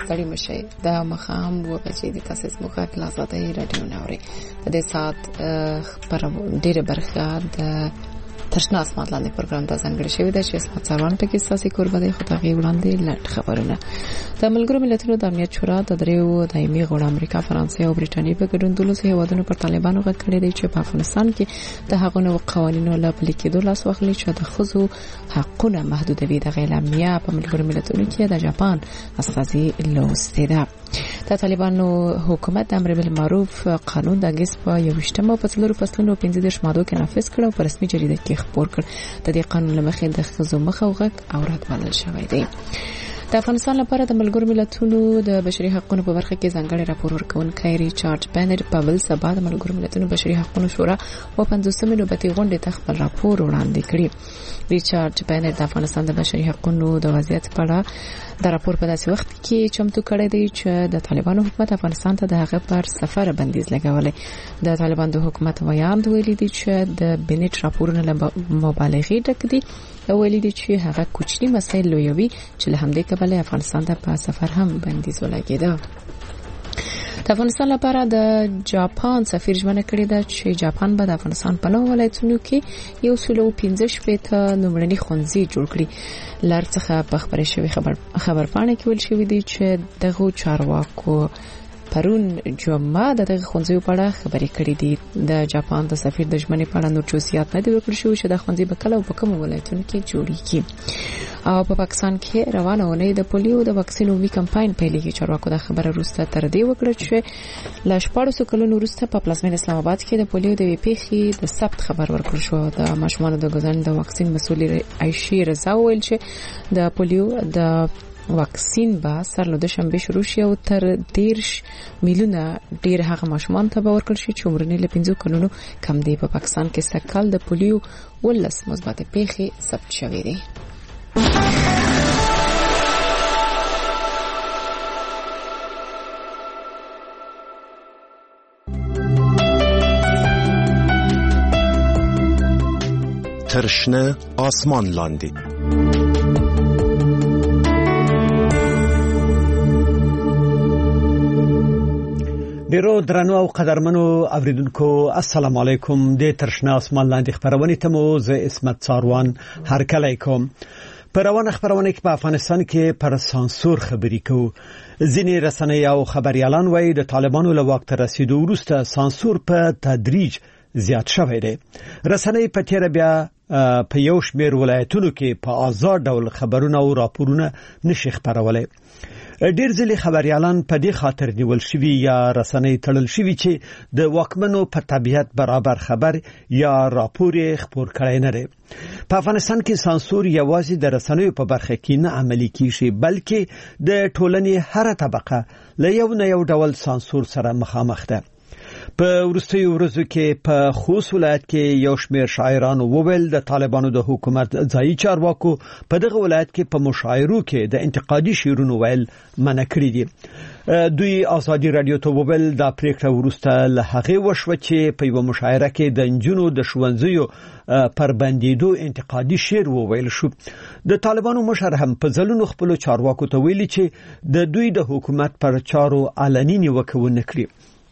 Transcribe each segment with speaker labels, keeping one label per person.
Speaker 1: ستړي مشي دا مخام و بچي د تاسیس مخه کلاساتي رادیو نوري په دې سات پر ډیره برخه د تشنا اسمت لاندې پروګرام د ځنګړې شوی د چې اسمت څارون په کې ساسي قرباني خدای وړاندې لټ خبرونه د ملګرو ملتونو د امنیت شورا د دریو دایمي غړو امریکا فرانسې او برېټانیا په ګډون دولس هیوادونو پر طالبانو غږ کړی دی چې په افغانستان کې د هغونو قوانینو له پلي کېدو لاس واخلي چې د ښځو حقونه محدودوي د غیلامیا په ملګرو ملتونو کې د جاپان استازي لوستي ده د طالبانو حکومت د امر بالمعروف قانون د اگست په 28 په څلورو فصلونو 15 ماده کې نافذ کړ او په رسمي جریده کې خبر کړ د دې قانون لمخې د ښځو مخه او غږ اورات بدل شوی دی د افغانستان لپاره د ملګرو ملتونو د بشري حقوقو په برخه کې ځانګړي راپور ورکونکي ریچارډ بینر په بل سبا د ملګرو ملتونو بشري حقوقو شورا په 50مې نوبتي غونډې ته خپل راپور وړاندې کړی. ریچارډ بینر د افغانستان د بشري حقوقو د وضعیت په اړه د راپور په داسې وخت کې چمتو کړی دی چې د طالبانو حکومت افغانستان ته د هغه پر سفر بندیز لګولې. د طالبانو د حکومت ویاند ویلي دی چې د بینر راپورونه له مبالغې ډک دي او ویلي دی چې هغه کوچني مسایل لویوي چې له همدې کبله افغانستان ته په سفر هم بندیز ولګیده. د افغانستان لپاره د جاپان سفیر ژمنه کړې ده چې جاپان به د افغانستان په 9 ولایتونو کې 115 نمرني ښوونځي جوړ کړي. لار څخه په خبرې شوی خبرپاڼه کې ویل شوی دی چې دغه چارواکو پرون جمعه دغه ښوونځي په اړه خبرې کړې دي. د جاپان د سفیر د ژمنې په اړه نور جزئیات نه دی ورکړل شوی چې د ښوونځي په کله او په کوم ولایتونو کې جوړیږي. او په پاکستان کې روانه ونې د پولیو د واکسین عمومي کمپاین پیلېږي. چارواکو د خبره وروسته تر دې وکړه چې له 14 کلونو وروسته په پلازمین اسلام آباد کې د پولیو د پیښې د ثبت خبر ورکړل شو. د ماشومانو د ګزن د واکسین مسؤل عائشې رضا ویل چې د پولیو د واکسین به سر له شنبه شروع شي او تر 10 میلیونه ډیر هغه ماشومان ته ورکړل شي چې عمر یې له 15 کلونو کم دی. په پاکستان کې سکهال د پولیو ولس مثبت پیښې ثبت شوې دي.
Speaker 2: ترشنه آسمان لاندې
Speaker 3: ډیرو درنو او قدرمنو اوریدونکو السلام علیکم. د ترشنه آسمان لاندې خبرونه ته مو زه اسمت څاروان هرکلی کوم. پروانه خبرونه کې په افغانستان کې پر سانسور خبرې کوو. ځینې رسنۍ او خبريالان وایي د طالبانو له واک ته رسیدو وروسته سانسور په تدریج زیات شوی دی. رسنۍ په تیر بیا په یو شمېر ولایتونو کې په آزاد ډول خبرونه او راپورونه نشي خبرولای. ډیر ځلې خبريالان په دې خاطر نیول شوي یا رسنۍ تړل شوي چې د واکمنو په طبيعت برابر خبر یا راپور خبر کړي نه لري. په افغانستان کې سانسور یوازې د رسنیو په برخه کې نه عملي کیږي بلکې د ټولنې هر طبقه له یو نه یو ډول سانسور سره مخامخ ده. په ورستیو ورځو کې په خوست ولایت کې یو شمېر شاعرانو وویل د طالبانو د حکومت ځایي چارواکو په دغه ولایت کې په مشاعرو کې د انتقادي شعرونو ویل منع کړی دي. دوی ازادي رادیو ته وویل دا پریکړه ورسته له هغه وشوه چې په یو مشاعره کې د انجونو د ښوونځیو پر بندیدو انتقادي شعر وویل شو. د طالبانو مشر هم په ځلونو خپل چارواکو ته ویلي چې د دوی د حکومت پر چارو علني نیوکه ونه کړي.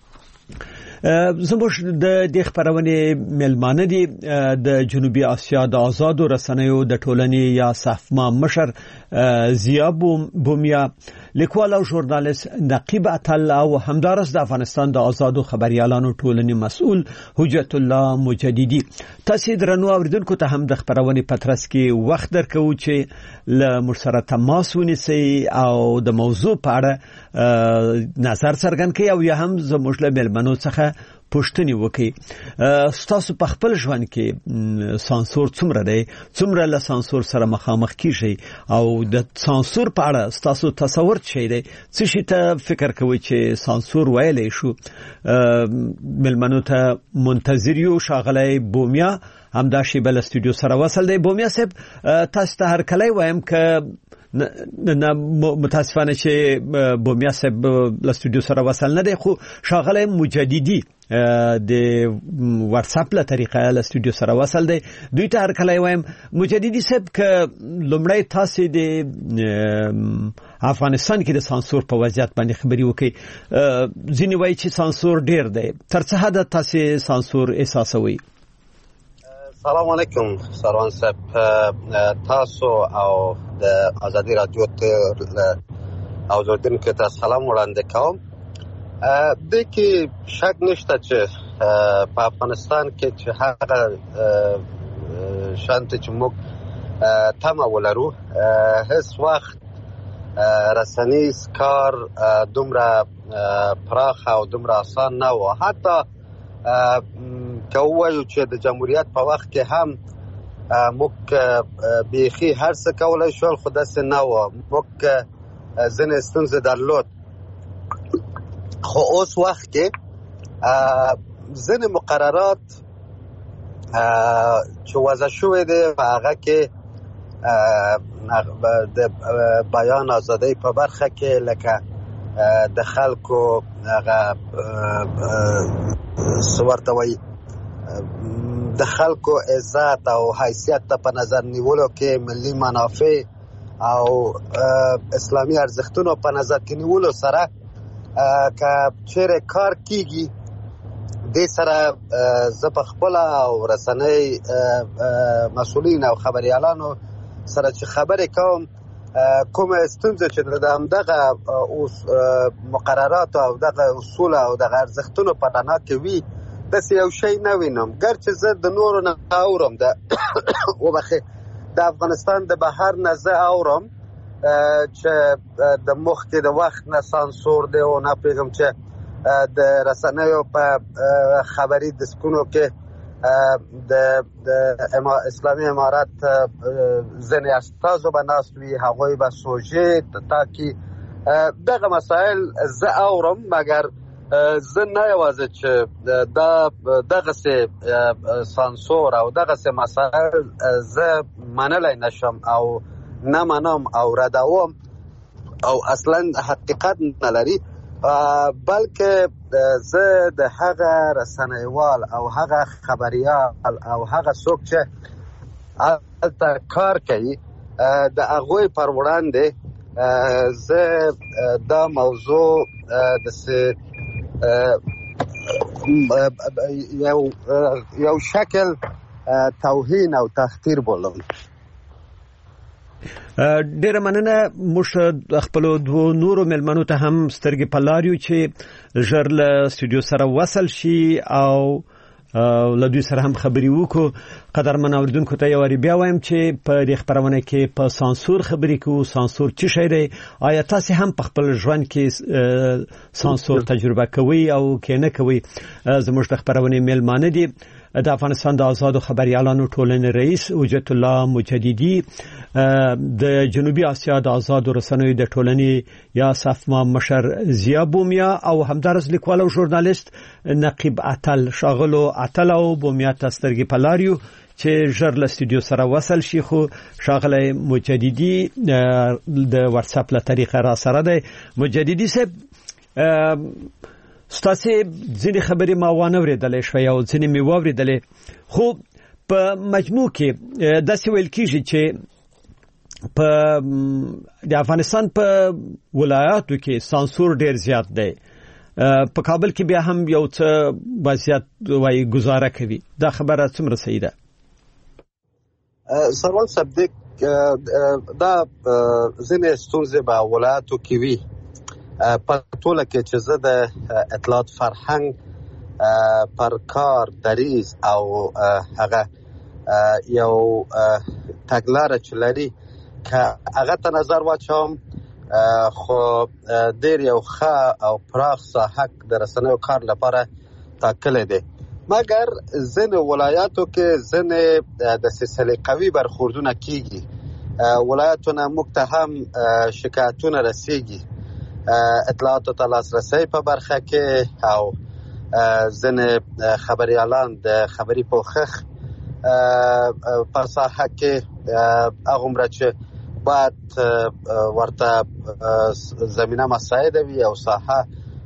Speaker 3: زموږ د خبرونه ملمانه دي د جنوبي اسیا د آزادو رسنیو د ټولنې یا صفما مشر زیا بومیا، لیکوال او ژورنالیست نقیب اتل او همدارس د افغانستان د آزادو خبريالانو ټولنې مسؤل حجت الله مجددي. تاسو درنو اوریدونکو ته هم د خبرونه پترس کې وخت درکو چې له مرسره تماس ونیسي او د موضوع په اړه نظر څرګند کړي او یا هم زموږ له ملمنو څخه پوښتنې وکړي. تاسو په خپل ژوند کې سانسور څومره دی، څومره له سانسور سره مخامخ کیږئ او د سانسور په اړه تاسو تصور چي دی، څه شي ته فکر کوئ چې سانسور ویلې شو؟ ملمنو ته منتظر یو. شاغلی بومیا هم دا شی بل استودیو سره وصل دی. بومیا صاحب تاسو ته هر کله وایم که نه متاسفانه چې بومیا صاحب له استودیو سره وصل نه دی، خو شاغلی مجددي د واتس اپ له طریقه له استودیو سره وصل دی. دوی ته هر کله وایم مجددي صاحب ک لومړی تاسو د افغانستان کې د سانسور په وضعیت باندې خبري وکړي. ځینې وایي چې سانسور ډیر دی، تر څه حد تاسو سانسور احساسوي؟
Speaker 4: سلام علیکم سروان صاحب، تاسو او د ازادي رادیو ته او زودونکو ته سلام وړاندې کوم. د کې شک نشته چې په افغانستان کې چې هغه شانت چې موږ تمه ولرو هیڅ وخت رسنیز کار دومره پراخ او دومره آسان نه و. حتی که وایو چې د جمهوریت په وخت کې هم موږ بیخي هر څه کولای شول، خو داسې نه و. موږ ځینې ستونزې درلود، خو اوس وخت کې ځینې مقررات چې وضع شوی دی په هغه کې د بیان ازادۍ په برخه کې لکه د خلکو هغه ورته وایي د خلکو عزت او حیثیت ته په نظر نیولو کې ملي منافع او اسلامي ارزښتونو په نظر کې نیولو سره که چیرې کار کیږي دې سره زه په خپله او رسنۍ مسؤلین او خبریالانو سره چې خبرې کوم، کومه ستونزه چې د همدغه مقررات او دغه اصول او دغه ارزښتونو په رڼا کې وي داسې یو شی نه وینم. ګرچې زه د نورو نه اورم د افغانستان د بهر نه زه اورم چې د مخکې د وخت نه سانسور دی او نه پیغام چې د رسنیو په خبري دسکونو کې د اسلامي امارات ځینې استازو به ناست وي، هغوی به سوژې تاکي دغه مسایل زه اورم. مګر زه نه یوازې چې دغسې سانسور او دغسې مسایل زه منلی نشم او نه منم او ردوم او اصلا حقیقت نه لري، بلکې زه د هغه رسنیوال او هغه خبریال او هغه څوک چې هلته کار کوي د هغوی پر وړاندې زه دا موضوع داسې یو شکل توهین او تحقیر بولم.
Speaker 3: ډیره مننه. موږ خپل دوه نورو ملمنو ته هم سترګې په لار یو چې ژر له استودیو سره وصل شي او له دوی سره هم خبرې وکړو. قدرمن اوریدونکو ته یو واری بیا وایم چې په دې خبرونه کې په سانسور خبرې کوو. سانسور څه شی دی؟ آیا تاسو هم په خپل ژوند کې سانسور تجربه کوئ او کې نه کوئ؟ زموږ د خبرونه ملمانه دي د افغانستان د آزادو خبريالانو ټولنې رئیس وجت الله مجددي، د جنوبي اسیا د آزادو رسنیو د ټولنې یا صفما مشر زیا بومیا او همدارس لیکوال او ژورنالیست نقیب عتل شاغلو عتل او بومیا تسترګي پلاریو چې ژر له استودیو سره وصل شي. خو شاغله مجددي د واتس اپ له طریقه را سره دی. مجددي صاحب ستاسو ځینې خبرې ما وانه ورېدلې شوې او ځینې مې واورېدلې، خو په مجموع کې داسې ویل کېږي چې په د افغانستان په ولایاتو کې سانسور ډېر زیات دی. په کابل کې بیا هم یو څه وضعیت وایي گزاره کوي. دا خبره څومره صحیح ده؟
Speaker 4: سروان صاحب دا ځینې ستونزې په ولایاتو کې وي. په ټوله کې چې زه د اطلاعات فرهنګ پر کار دریز او هغه یو تګلاره چې لري که هغه ته نظر واچوم، خو ډېر یو ښه او پراخ ساحه د رسنیو کار لپاره ټاکلی دی. مګر ځینې ولایاتو کې ځینې داسې سلیقوي برخوردونه کېږي. ولایاتو نه موږ ته هم شکایتونه رسېږي اطلاعاتو ته لاسرسی په برخه کې او ځینې خبریالان د خبري پوښښ په ساحه کې هغومره چې باید ورته زمینه مساعده وي او ساحه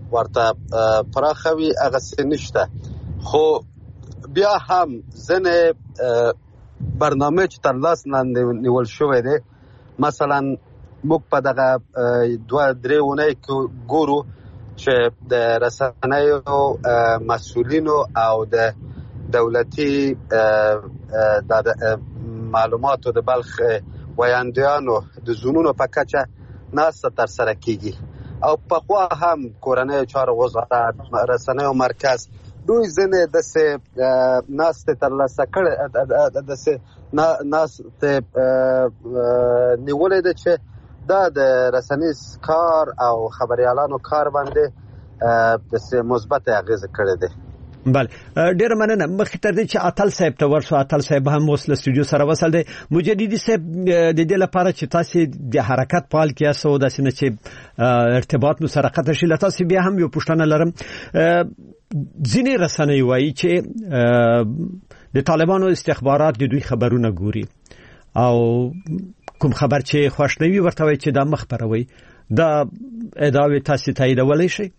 Speaker 4: ورته پراخوي هغه څه نشته. خو بیا هم ځنې برنامه چې تر لاس لاندې نیول شوی دی، مثلا موږ په دغه 2-3 اونۍ کې ګورو چې د رسنیو مسؤلینو او د دولتي د معلوماتو د بلخ ویاندیانو د زونونو په کچه ناسته ترسره کیږي، او پخوا هم کورنۍ چارو وزارت رسنیو مرکز دوی ځنې داسې ناسته ترلاسه کړې داسې ناسته نیولې ده چې دا د رسنیز کار او خبريالانو کار باندې داسې مثبت اغیزه کړې ده.
Speaker 3: بله ډیر مننه. مخکې تر دې چې اتل صاحب ته ورسو، اتل صاحب هم اوس له استودیو سره وصل دی. مجددي صاحب د دې لپاره چې تاسو د حرکت فعال کیاست او داسې نه چې ارتباط مو سره قطع شي، تاسو بیا هم یو پوښتنه لرم. ځینې رسنۍ وایي چې د طالبانو استخبارات د دوی خبرونه ګوري او کوم خبر چې خوښ نه وي ورته وایي چې دا مخ پروي. دا ادعاوې تاسو تاییدولی شئ؟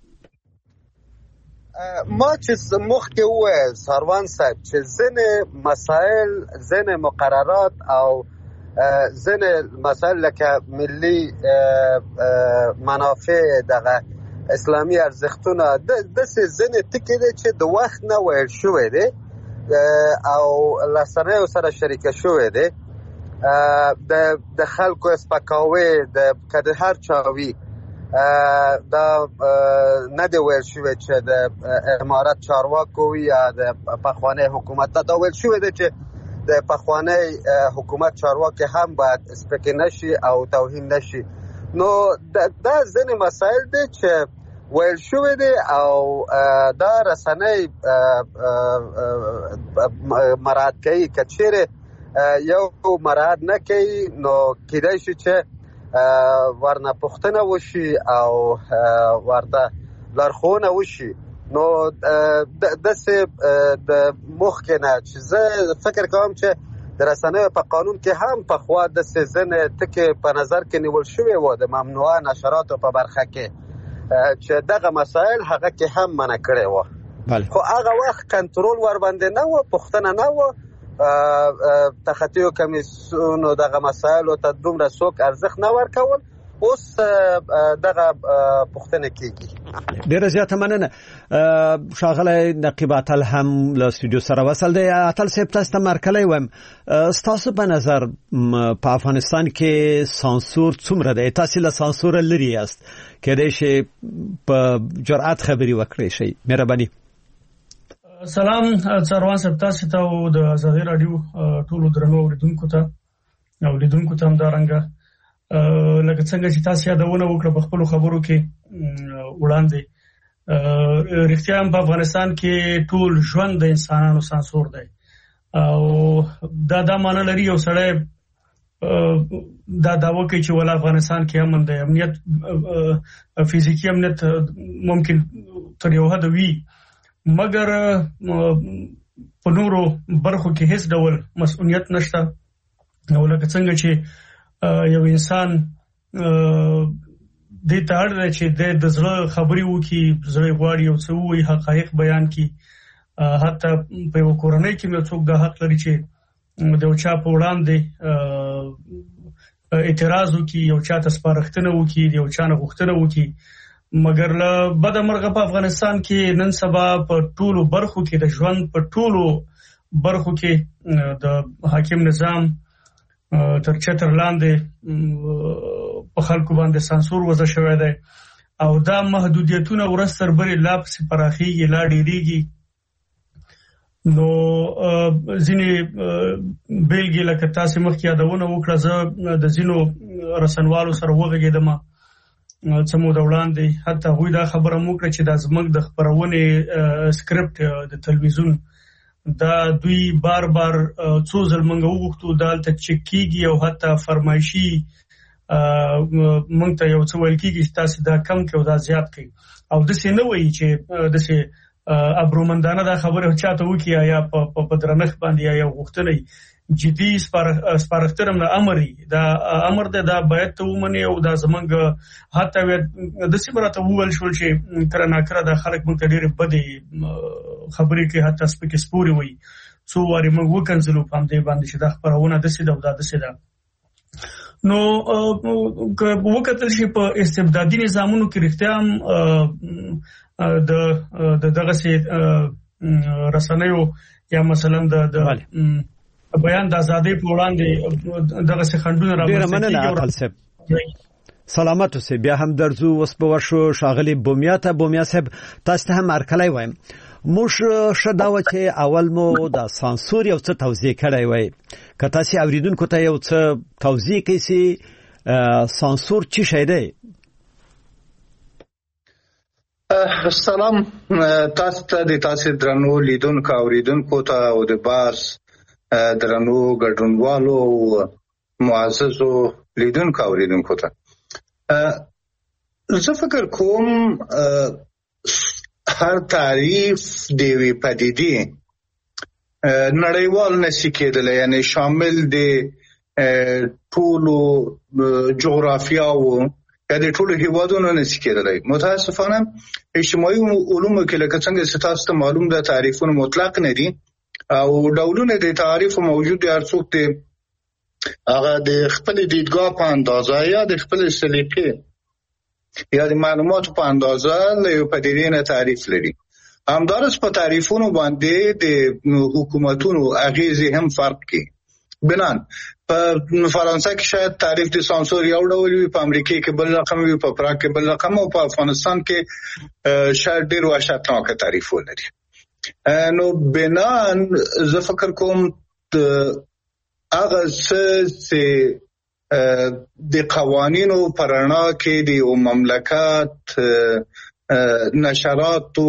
Speaker 4: ما چې مخکې وویل ساروان صاحب چې ځینې مسائل، ځینې مقررات او ځینې مسائل لکه ملي منافع دغه اسلامي ارزښتونه داسې ځینې ټکي دي چې د وخت نه ویل شوی دی او رسنیو سره شریکه شوی دی. د خلکو سپکاوی که د هر چا وي دا نه دی ویل شوی چې د امارت چارواکو وي یا د پخوانی حکومت. دا ویل شوی دی چې د پخوانی حکومت چارواکي هم باید سپکې نشي او توهین نشي. نو دا ځینې مسایل دي چې ویل شوی دی او دا رسنۍ مراعات کوي. که چیرې یو مراعات نه کوي نو کیدای شي چې ورنه پوښتنه وشي او ورته لارښوونه وشي. نو داسې د مخکې نه چې زه فکر کوم چې د رسنیو په قانون کې هم پخوا داسې ځینې ټکي په نظر کې نیول شوي وو د ممنوعه نشراتو په برخه کې چې دغه مسایل هغه کې هم منع کړی وو. خو هغه وخت کنټرول ور باندې نه وو، پوښتنه نه وو. تخطیو کمیسیونو دغه مسایلو ته دومره څوک ارزښت نه ورکول. اوس دغه پوښتنه کیږي.
Speaker 3: ډیره زیاته مننه. ښاغلی نقیب اتل هم له استودیو سره وصل دی. اتل صاحب تاسو ته مرکلی وایم، ستاسو په نظر په افغانستان کې سانسور څومره دی؟ تاسو له سانسور لري یاست، کېدای شي په جرأت خبرې وکړئ شئ. مهرباني.
Speaker 5: سلام ساروان صاحب، تاسو ته او د آزادۍ راډیو ټولو درنو اوریدونکو ته او لیدونکو ته همدارنګه لکه څنګه چې تاسو یادونه وکړه په خپلو خبرو کې وړاندې، رښتیا هم په افغانستان کې ټول ژوند د انسانانو سانسور دی او دا معنی لري یو سړی دا دعوه کوي چې ول افغانستان کې امن دی، امنیت فزیکی امنیت ممکن تر یو حد وي، مګر په نورو برخو کې هیڅ ډول مسؤلیت نشته. او لکه څنګه چې یو انسان دې ته اړ دی چې د زړه خبرې وکړي، زړه غواړي یو څه ووایي، حقایق بیان کړي. حتی په یو کورنۍ کې یو څوک دا حق لري چې د یو چا په وړاندې اعتراض وکړي، یو چا ته سپارښتنه وکړي، د یو چا نه غوښتنه وکړي. مګر له بده مرغه په افغانستان کې نن سبا په ټولو برخو کې د ژوند په ټولو برخو کې د حاکم نظام تر چتر لاندې په خلکو باندې سانسور وضع شوی دی او دا محدودیتونه ورځ تر بلې لا پسې پراخېږي، لا ډېرېږي. نو ځینې بیلګې لکه تاسې مخکې یادونه وکړه، زه د ځینو رسنوالو سره وغږېدم څه موده وړاندې، حتی هغوی دا خبره مو وکړه چې دا زموږ د خپرونې سکرپټ د تلویزیون دا دوی بار څو ځل موږ وغوښتو دا هلته چک کېږي او حتی فرمایشي موږ ته یو څه ویل کېږي چې تاسې دا کم کړئ او دا زیات کړئ، او داسې نه وایي چې داسې ابرومندانه دا خبره چاته وکړي یا په درنښت باندې یا یو غوښتنه جدي سپارښتنه نه امري دا امر ده باید ته ومني او دا زمنګ حتی د سیمرته وول شو چې کله ناکره د خلک مونږ ډېر بده خبرې کې حتی سپکې سپوري وي څو واري موږ وکنځلو په دې باندې چې دا خبرونه د سیده او د سیده نو وکتل شي په استبدادي نظامونو کې رښتیا د دغه سي رسنیو یا مثلا د بیان د ازادۍ په وړاندې دغه څه خندونه راوځي.
Speaker 3: سلامت اوسئ. بیا هم درځو اوس په ورشو شاغلي بومیا صاحب تاسو ته هم ارکلای وایم موږ شداوه چې اول مو د سانسور یو څه توضیح کړی وای که تاسو اوریدونکو ته یو څه توضیح کړئ سانسور څه شی دی؟
Speaker 6: سلام تاسو ته د تاسو درنو لیدونکو اوریدونکو ته او د باز درنو ګډونوالو معززو لیدونکو اوریدونکو ته زه فکر کوم هر تعریف دیوی پدیدی نړیوال نشي کېدلی یعنی شامل دی ټولو جغرافیاو یا د ټولو هیوادونو نشي کېدلی. متاسفانه اجتماعي علومو کې لکه څنګه چې تاسو ته معلوم ده تعریفونه مطلق نه دي او ډولونه د تعریف موجود دي هر څوک دی هغه د خپل دیدګاه په اندازه یا د خپل سلیقې یا د معلوماتو په اندازه له یو پدیدې نه تعریف لري. همدارس په تعریفونو باندې د حکومتونو اغیزې هم فرق کوي. بنان په فرانسه کې شاید تعریف د سانسور یو ډول وي، په امریکا کې بل رقم وي، په پراګ کې بل رقم او په افغانستان کې شاید ډیر وحشتناک تعریف ولري. نو بنان زه فکر کوم هغه څه د قوانینو پرانا کې د مملکت نشراتو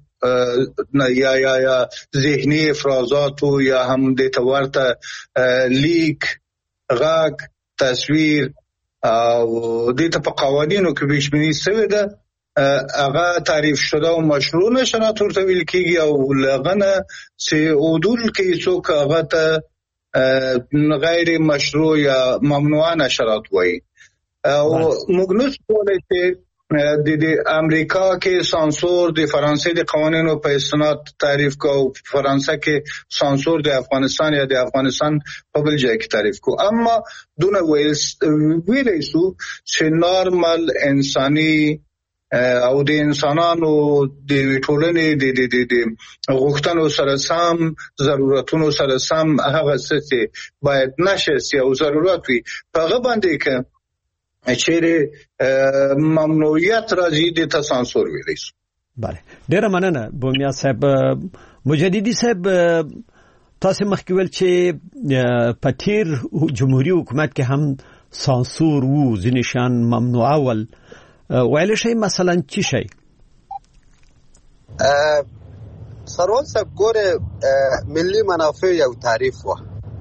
Speaker 6: یا ذهنی افرازاتو یا هم د تورته لیک غاک تصویر او د په قوانینو کې بشمنی سوی ده هغه تعریف شده او مشروع نشرات ورته ویل کېږي او لغنه چې عدول کې څوک هغه ته غیر مشروع یا ممنوع نشرات وایي او موږ نشو کولای چې د امریکا کې سانسور د فرانسې د قوانینو په استناد تعریف کو او فرانسه کې سانسور د افغانستان یا د افغانستان په بل ځای کې تعریف کو. اما دونه ویلې شو چې نورمال انساني او د انسانانو د ټولنې د غوښتنو سره سم ضرورتونو سره سم هغه څه باید نشي او ضرورت وي په هغه باندې کې چیرې ممنوعیت راځي د سانسور ویلې شو.
Speaker 3: بله ډیره مننه بومیا صاحب. مجددي صاحب تاسو مخکې ویل چې په تیر جمهوریت حکومت کې هم سانسور وو ځینې شیان ممنوع ول ویل شي مثلا چی شي؟
Speaker 4: سروان صاحب ګوره ملي منافع یو تعریف و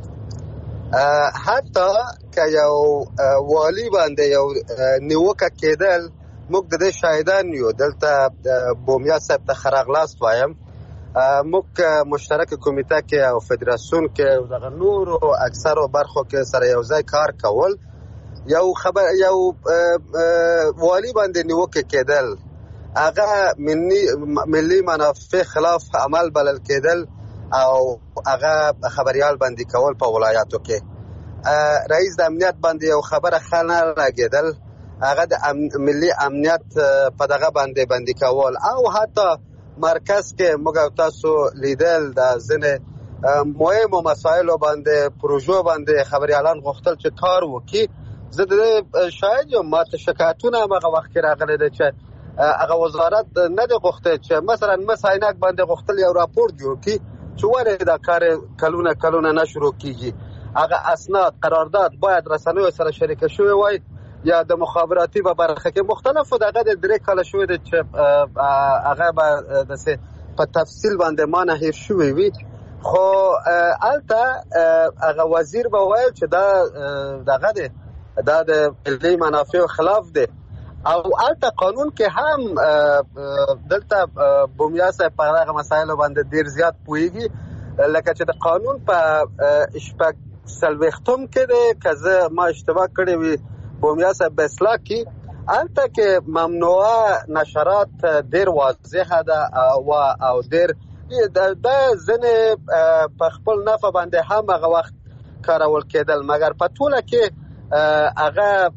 Speaker 4: حتی که یو والی باندې یو نیوکه کېدل موږ د دې شاهدان یو. دلته بومیا صاحب ته خراغلاست وایم موږ مشترک کمیټه کې او فدراسیون کې دغه نور او اکثر برخو کې سره یو ځای کار کول یو خبر یو والی باندې نیوکه کېدل هغه ملي منافع خلاف عمل بلل کېدل او هغه خبريال باندې کول په ولایاتو کې رئیس د امنیت باندې یو خبره خانه راګیدل هغه د ملي امنیت په دغه باندې کول او حتی مرکز کې موږ تاسو لیدل د ځنه مهمو مسایلو باندې پروژو باندې خبريالان غوښتل چې کار وکړي. زه د شاید یو ماته شکایتونه هغه وخت راغلي دي چې هغه وزارت نه د غوښتل چې مثلا مساینک باندې غوښتل یو راپور جوړ کړي چې وره دا کار کلونه نشروع کیږي. هغه اسناد قرارداد باید رسنیو سره شریک شوی وای یا د مخابراتي په برخه کې مختلفو دغه د درې کال شوی دي چې هغه په تفصیل باندې ما نه هیر شوی وي خو الته هغه وزیر به وایي چې دغه دا د ملي منافع خلاف دی او الته قانون کې هم دلته بومیا صاحب په هغه مسایلو باندې ډیر زیات پوهیږي لکه چې د قانون په شپږ سلوختم کې ده که زه ما اشتباه کړی وي بومیا صاحب اصلاح کې البته کې ممنوعه نشرات ډیر واضحه ده او ډیر د ځنې په خپل نفع باندې هم هغه وخت کارول کېدل مګر په ټوله کې هغه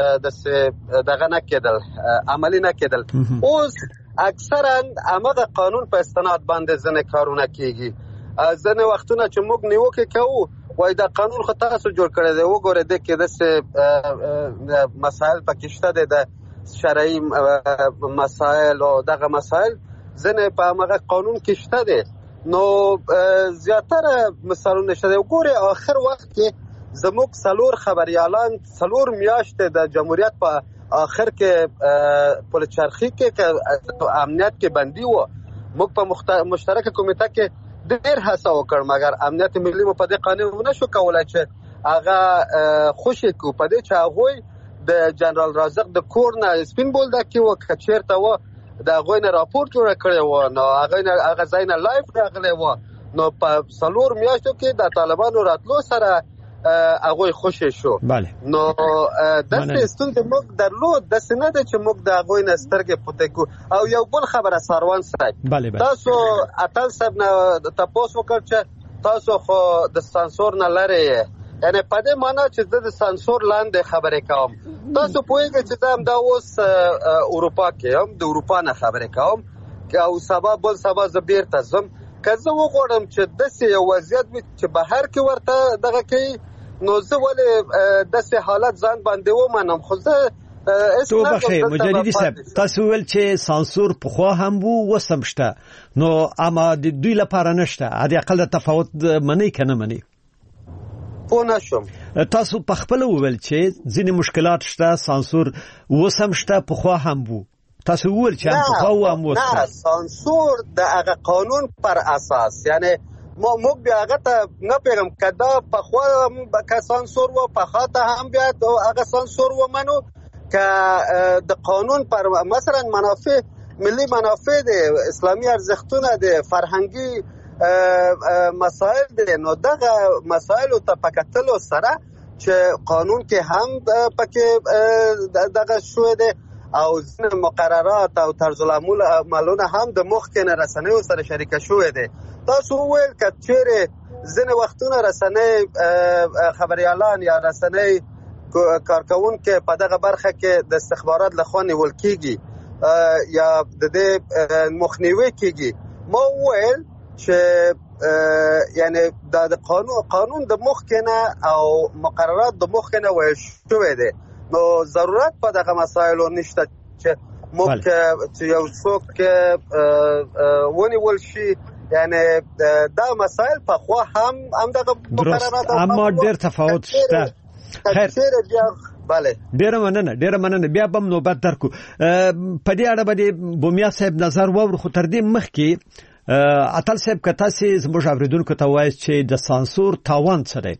Speaker 4: دغه نه کېدل عملی نه کېدل اوس اکثرا هغه قانون په استناد باندې ځنې کارونه کیږي ځنې وختونه چې موږ نیوکه کوو وای دا قانون خو تاسو جوړ کړی دی وګوره د کې د مسائل پکې شته د شرعي مسائل او دغه مسائل ځنې په هغه قانون کې شته دي نو زیاتره مثالونه شته وګوره آخر وخت کې زموږ څلور خبريالان څلور میاشتې د جمهوریت په آخر کې پولیسچرخي کې امنیت کې بندي و موږ په مشترک کمیټه کې ډېر هڅه وکړ مګر امنیت ملي مو په دې قانون نشو کولای چې هغه خوشي کو په دې چې هغه د جنرال رازق د کورنا سپین بولدا کې و کچیرته و دا غوینه راپور جوړ کړی و نو هغه ځای نه لایف راغلی و نو په څلور میاشتو کې د طالبانو راتلو سره هغه خوشی شو نو داسې ستونزې موږ درلود د سینه د چې موږ د هغه نسترګې پټې کو او یو بل خبره ساروان صاحب تاسو اتل صاحب نه تاسو وکړ چې تاسو خو د سانسور نه لري یعنی په دې معنی چې د سانسور لاندې خبرې کوم تاسو پوهیږئ چې دا هم د اوس اروپا کې هم د اروپا نه خبرې کوم او سبا زه بیرته ځم که زه وغواړم چې داسې یو وضعیت وي چې بهر کې ورته دغه کوي نو زه ولې داسې حالت ځان باندې ومنم خو زه
Speaker 3: تو بخیر مجددي صاحب تاسو ول چې سانسور په خو هم وو وسم شته نو اما د دوی لپاره نشته هدي اقل تفاوت منی کنه منی
Speaker 4: پوه نشم
Speaker 3: تاسو په خپل وول چې ځینې مشکلات شته سانسور وسم شته په خو هم وو تاسو ول چې په خو هم وسم
Speaker 4: نه سانسور د هغه قانون پر اساس یعنی موږ بیا هغه ته نه پیغام کدا په خو که سانسور و په خاطه هم بیا هغه سانسور و منو که د قانون پر مثلا منافع ملي منافع د اسلامي ارزښتونه د فرهنګي مسائل دي نو دغه مسائل ته پکتلو سره چې قانون کې هم پکې دغه شوې ده او ځینې مقررات او طرز العملونه هم د مخکنه رسنیو سره شریک شوې ده تاسو ویل کچېره ځینې وختونه رسنۍ خبريالان یا رسنۍ کارکون کې په دغه برخه کې د استخبارات لخوا نیول کیږي یا د دې مخنیوي کیږي ما ویل چې یعنی د قانون د مخکنه او مقررات د مخکنه ویل شوې ده نو ضرورت په دغه مسایلو نشته چې موږ چې یو څوک ونیول شي یعنی دا مسائل په خو هم دغه مقررات
Speaker 3: اما ډېر تفاوت شته خیر
Speaker 4: bale
Speaker 3: ډیره مننه بیا بم نوبت درکو په دې اړه باندې بومیا صاحب نظر وور خو تر دې مخکې اتل صاحب کته سي زموږ اوریدونکو ته وایي چې د سانسور تاوان څه دی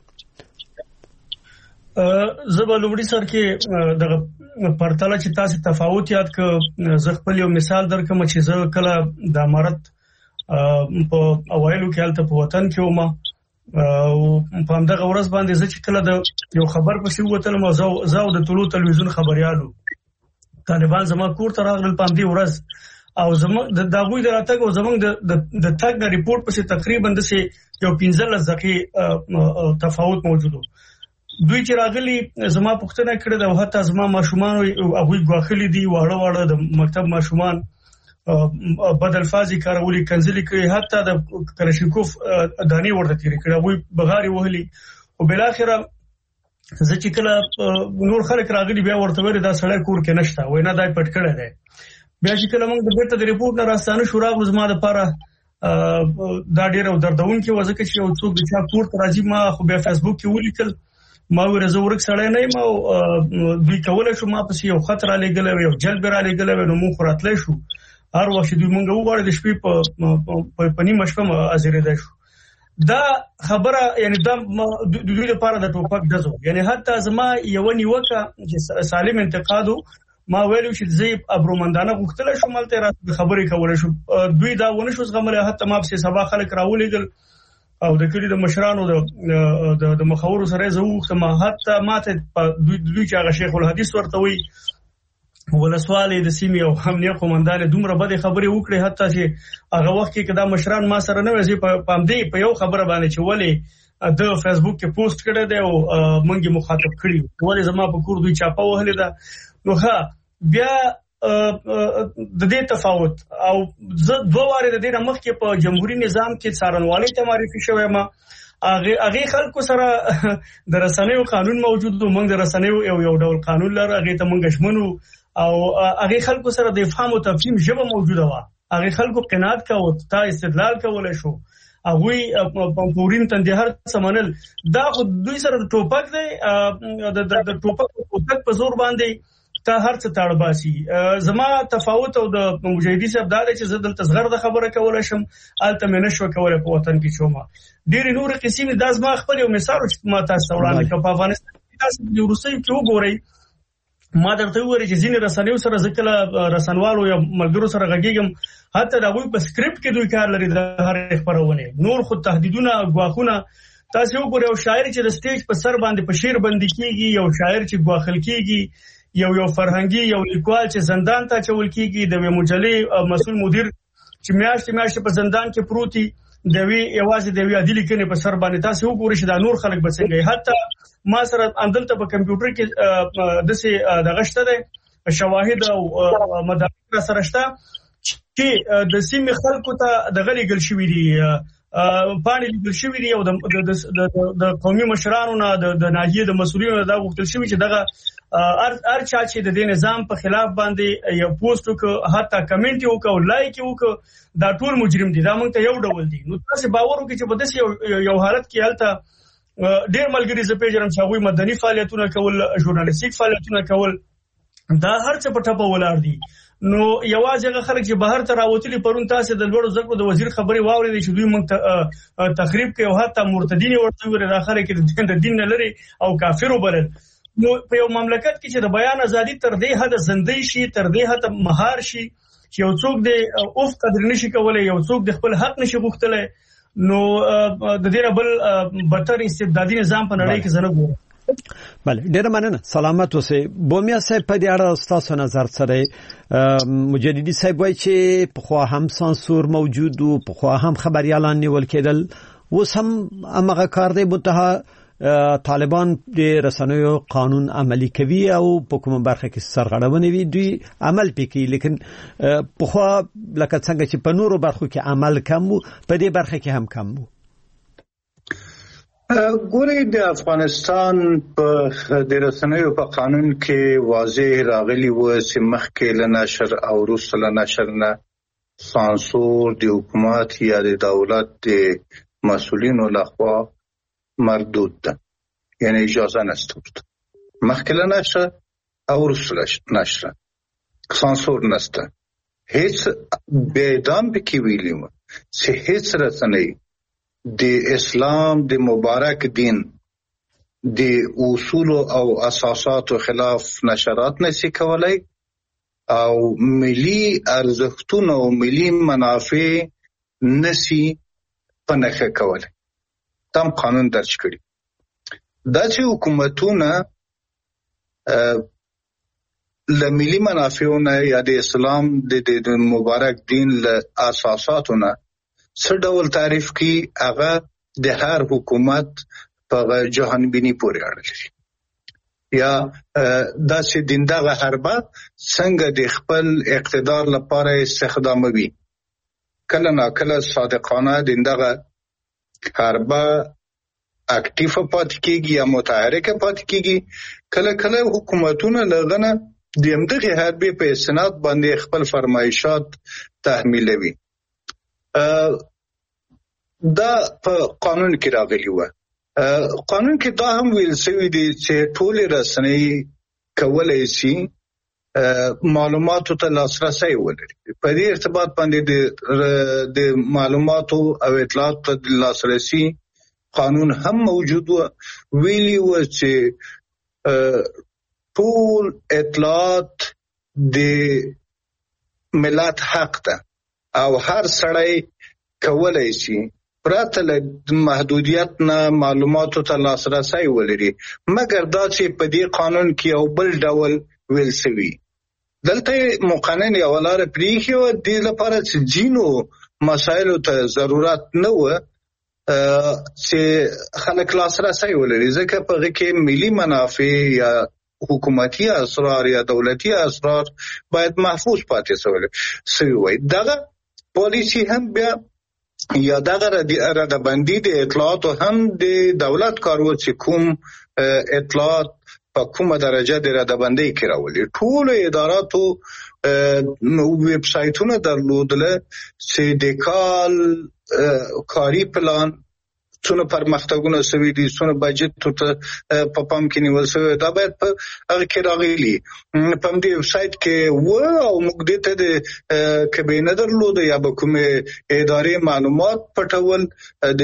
Speaker 5: زبا لومړی سر کې دغه پرتاله چې تاسو تفاوت یاد ک زه خپل یو مثال درکم چې زه کله د امارت په اوایلو کې حالت په وطن کې ومه او په همدغه ورځ باندې زه چې کله د یو خبر پسې وتلم زه د طلوع تلویزیون خبريالو طالبان زما کور ته راغلل په دې ورځ او زما د داغوی د راتګ او زمونږ د تګ د ریپورت پسې تقریبا د یو 15 دقیقې تفاوت موجود دوی چې راغلي زما پوښتنه کړې ده او حتی زما ماشومان او هغوی غواخلي دي واړه د مکتب ماشومان بد الفاظي کارولي کنځلي کوي حتی د کرشکوف دانی ورته تیری کړه وي بغاري وهلي او بل اخره زه چې کله نور خلک راغلي بیا ورته وره دا سړی کور کې نشته وای نه دای پټ کړه دی بیا چې کله موږ د بیرته د ریپورت نه راستانه شو راغلو زما د پاره دا ډیره دردونکې وځکه چې یو څوک د چا کور ته راځي ما خو بیا فیسبوک کې ولیکل ما ورزه ورک سړی نه ما دوی کولای شو ما پسې یو خطر علی ګلوي یو جلب را لګلوي نو مونږ راتلې شو هر وخت دوی مونږ وغواړو د شپې په نیمه شپه ازریدای شو دا خبره یعنی دا دوی لپاره د ټوپک دزو یعنی حتی زما یو نیوکه چې سالم انتقادو ما ویلو چې زی ابرومندانه غوښتل شو ملته را خبرې کولای شو دوی دا ونه شو زغمله حتی ما په سبا خلک راولېګل او د کلی د مشرانو د مخاورو سره زه ما حتی ماته دوی چې هغه شیخ الحدیث ورته وي ولسوالۍ د سیمې او امنیه قومندان دومره بده خبرې وکړي حتی چې هغه وخت کې کدا مشران ما سره نه وځي په دې په یو خبره باندې چې ولې د فیسبوک کې پوسټ کړی دی او مونږه مخاطب کړی ولې زما په کور دوی چاپه وهلې ده نو ها بیا د دې تفاوت او زه دوه واره د دې مخکې په جمهوریت نظام کې څارنوالۍ ته معرفي شوی ما هغه خلکو سره د رسنیو قانون موجود و موږ د رسنیو یو ډول قانون لرو هغه ته موږ شمنو او هغه خلکو سره د فهم او تفهیم ژبه موجوده و هغه خلکو قناعت کاوه تا استدلال کولای شو هغه پمپورین تندې هر څمنل دا خو دوی سره د ټوپک دی د ټوپک په زور باندې تا هر څه تاړباسي زما تفاوت او د مجاهدی صاحب دا چې زه دلته صغر د خبره کولای شم الته مې نشو کولای په وطن کې شوم ډېر نور قسم د ازما خپل یو مثال چې ما تاسو وړاندې کړ په افغانستان کې تاسو د روسي کې وګورئ ما درته وویل چې ځینې رسنیو سره ځکه رسنوالو یا ملګرو سره غږیږم حتی دا وی په سکرپټ کې دوی کار لري د هر خبرونه نور خو تهدیدونه غواخونه تاسو وګورئ یو شاعر چې د سټیج په سر باندې په شعر باندې کیږي یو شاعر چې غواخل کیږي یو فرهنګي یو لیکوال چې زندان ته چول کیږي د مجلې مسؤل مدیر چې میاشتې په زندان کې پروتي دوی یوازې دوی عادي لیکنې په سر باندې تاسو وګورئ چې دا نور خلک بڅنګي حتی ما سره اندلته په کمپیوټر کې دسه د غشته ده شواهد او مدارک سره شته چې د سیمې خلکو ته د غلي ګل شوې دي پانی لیکل شوی دی او د قومي مشرانو نه د ناحیې د مسؤلینو دا غوښتل شوی چې دغه هر چا چې د دې نظام په خلاف باندې یو پوسټ وکړ حتی کمنټ وکړ لایک وکړ دا ټول مجرم دي دا موږ ته یو ډول دي نو تاسو باور وکړئ چې په داسې یو حالت کې هلته ډېر ملګري زه پیژنم چې هغوی مدني فعالیتونه کول ژورنالیستیک فعالیتونه کول دا هر څه په ټپه ولاړ دي نو یوازې هغه خلک چې بهر ته راوتلي پرون تاسو د لوړو زکو د وزیر خبري واورېدې چې دوی موږ تخریب کوي او حتی مرتدین ورته ویل راخره کې د دین نه لري او کافرو بلل نو په یو مملکت کې چې د بیان ازادي تر دې حد زندۍ شي تر دې حد مهار شي چې یو څوک د اوف قدر نشي کولای یو څوک د خپل حق نشي غوښتلای نو د دې بل بدتر استبدادي نظام په نړۍ کې زنه ګوري
Speaker 3: بله ډیره مننه سلامت اوسئ بومیا صاحب په دې اړه تاسو نظر سره مجددي صاحب وایي چې په خو هم سانسور موجود او په خو هم خبريالان نیول کېدل اوس هم هغه کار دی متها طالبان د رسنیو قانون عملی کوي او په کومه برخه کې سرغړونه وي دوی عمل پکې لیکن په خو لکه څنګه چې په نورو برخو کې عمل کم وو په دې برخه کې هم کم وو
Speaker 6: ګورې د افغانستان په د رسنیو په قانون کې واضح راغلی و چې مخکې له نشر او وروسته له نشر نه سانسور د حکومت یا د دولت د مسؤلینو لخوا مردود ده یعنی اجازه نشته مخکې له نشر او وروسته له نشر سانسور نشته هیڅ بیدام پکې ویلي و چې هیڅ رسنۍ د اسلام د مبارک دین د اصول او اساساتو خلاف نشرات نشي کولای او ملي ارزښتونه او ملي منافع نشي پنهخه کولای تم قانون درج کړي دا چې حکومتونه ل ملي منافعونه یا د اسلام د مبارک دین ل اساساتونه څه ډول تعریف کی هغه د هر حکومت په جهانبینی پورې اړه لري یا دا چې دیندغه حربه څنګه د خپل اقتدار لپاره استخداموي کله نا کله صادقانه دیندغه حربه اکټیو پات کیږي یا متحرکه پات کیږي کله کله حکومتونه لغنه د همدغه حربې په استناد باندې خپل فرمایشات تحمیلوي دا په قانون کې راغلی و قانون کې دا هم ویل شوی دی چې ټول رسنۍ کولای شي معلوماتو ته لاسرسي ولري په دې ارتباط باندې د معلوماتو او اطلاعاتو ته لاسرسي قانون هم موجود و ویلی و چې ټول اطلاعات د ملت حق ده او هر سړی کولای شي پرته له محدودیت نه معلوماتو ته لاسرسی ولري، مګر دا چې په دې قانون کې یو بل ډول ویل شوی. دلته مقنن یو لاره پریښې وه دې لپاره چې ځینو مسایلو ته ضرورت نه و چې خلک لاسرسی ولري، ځکه په هغې کې ملي منافع یا حکومتي اسرار یا دولتي اسرار باید محفوظ پاتې شوی وای. دغه پالیسی هم بیا یا دغه رده د اطلاعاتو هم د دولت کار و چې کوم اطلاعات په کومه درجه د رده بندۍ کې راولي. ټولو اداراتو ویب سایټونه درلودله چې د کال کاري پلان څونه پرمختګونه شوي دي، څونه بجټ ته په پام کې نیول شوی، دا باید په هغه کې راغلي په همدې ویب سایټ کې و. او موږ دې ته د کابینه درلوده یا به کومې ادارې معلومات پټول د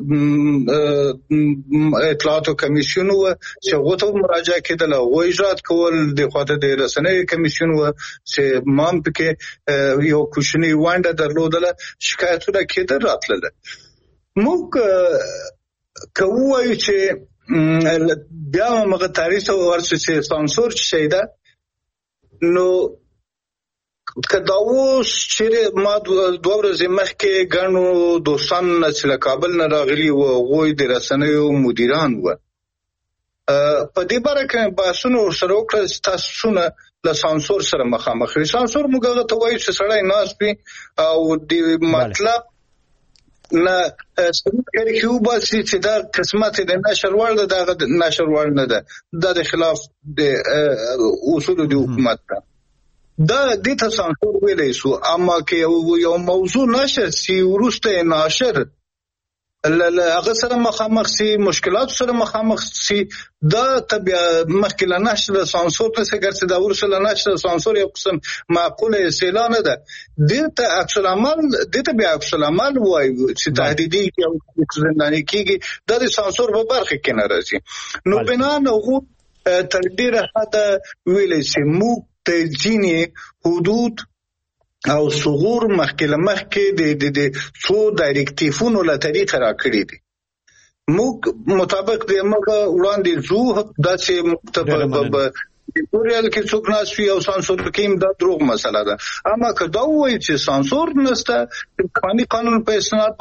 Speaker 6: اطلاعاتو کمیسیون و چې هغو ته مراجعه کېدل، هغو اجرات کول، د خواته د رسنیو کمیسیون و چې ما هم پکې یو کوچنۍ ونډه درلودله، شکایتونه کېدل راتلله. موږ که ووایو چې بیا همغه تاریخ ته ورشو چې سانسور څه شی ده، نو که دا اوس چېرې ما 2 ورځې مخکې ګڼو دوستان چې له کابل نه راغلي وو، هغوی د رسنیو مدیران وو، په دې باره کې بحثونه ورسره وکړل چې تاسو څونه له سانسور سره مخامخ وي. سانسور موږ هغه ته وایو چې سړی ناست وي او د مطلب نه سمت کړي چې وباسي چې دا قسمت د نشر وړ ده، دا نشر وړ نه ده، دا د خلاف د اصولو د حکومت ده، دا دې ته سانسور ویلی شو. اما که یو موضوع نشر سي وروسته ناشر هغه سره مخامخ سي، مشکلات سره مخامخ سي، دا ته بیا مخکې له نشر د سانسور نه څه ګرځي، دا وروسته له نشر د سانسور یو قسم معقوله اصطلاح نه ده. دې ته عکس العمل وایو چې تهدیدي او زنداني کېږي، دا د سانسور په برخه کې نه راځي. نو بنا نه هغو تر ډېره حده ویلی چې موږ ته ځینې حدود او ثغور مخکې د څو ډایرکټیفونو له طریقه راکړي دي. موږ مطابق د موږ وړاندې ځو، دا چې ټوریال کې څوک ناست وي او سانسور کوي، دا دروغ مسله ده. اما که دا ووایي چې سانسور نشته، قانون په استناد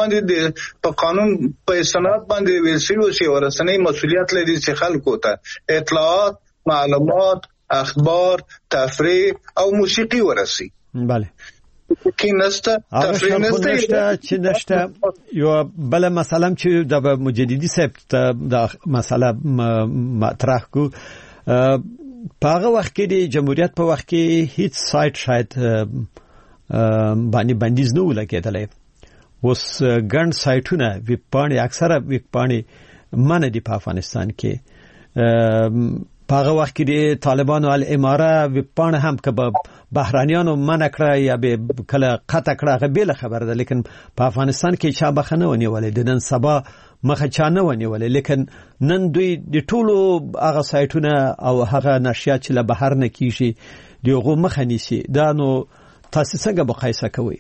Speaker 6: باندې ویل شوي چې رسنۍ مسؤلیت لري چې خلکو ته اطلاعات، معلومات، اخبار، تفریح او موسیقي ورسي.
Speaker 3: بله
Speaker 6: کې نشته تفریح
Speaker 3: نشته. یو بل مسله چې د مجددي صاحب ته د مسله مطرح کو، په هغه وخت کې د جمهوریت په وخت کې هیڅ سایت شاید باندې بندیز نه ولګېدلی. اوس ګڼ سایټونه ویب پاڼې، اکثره ویب پاڼې منع دي په افغانستان کې. په هغه وخت کې د طالبانو الاماره ویب پاڼه هم که به بهرانیانو منع کړه یا به کله قطع کړه، هغه بېله خبره ده، لیکن په افغانستان کې چا مخه نه ونیولې، د نن سبا مخه چا نه ونیولې، لیکن نن دوی د ټولو هغه سایټونه او هغه نشریات چې له بهر نه کېږي د هغو مخه نیسي. دا نو تاسو څنګه مقایسه کوئ؟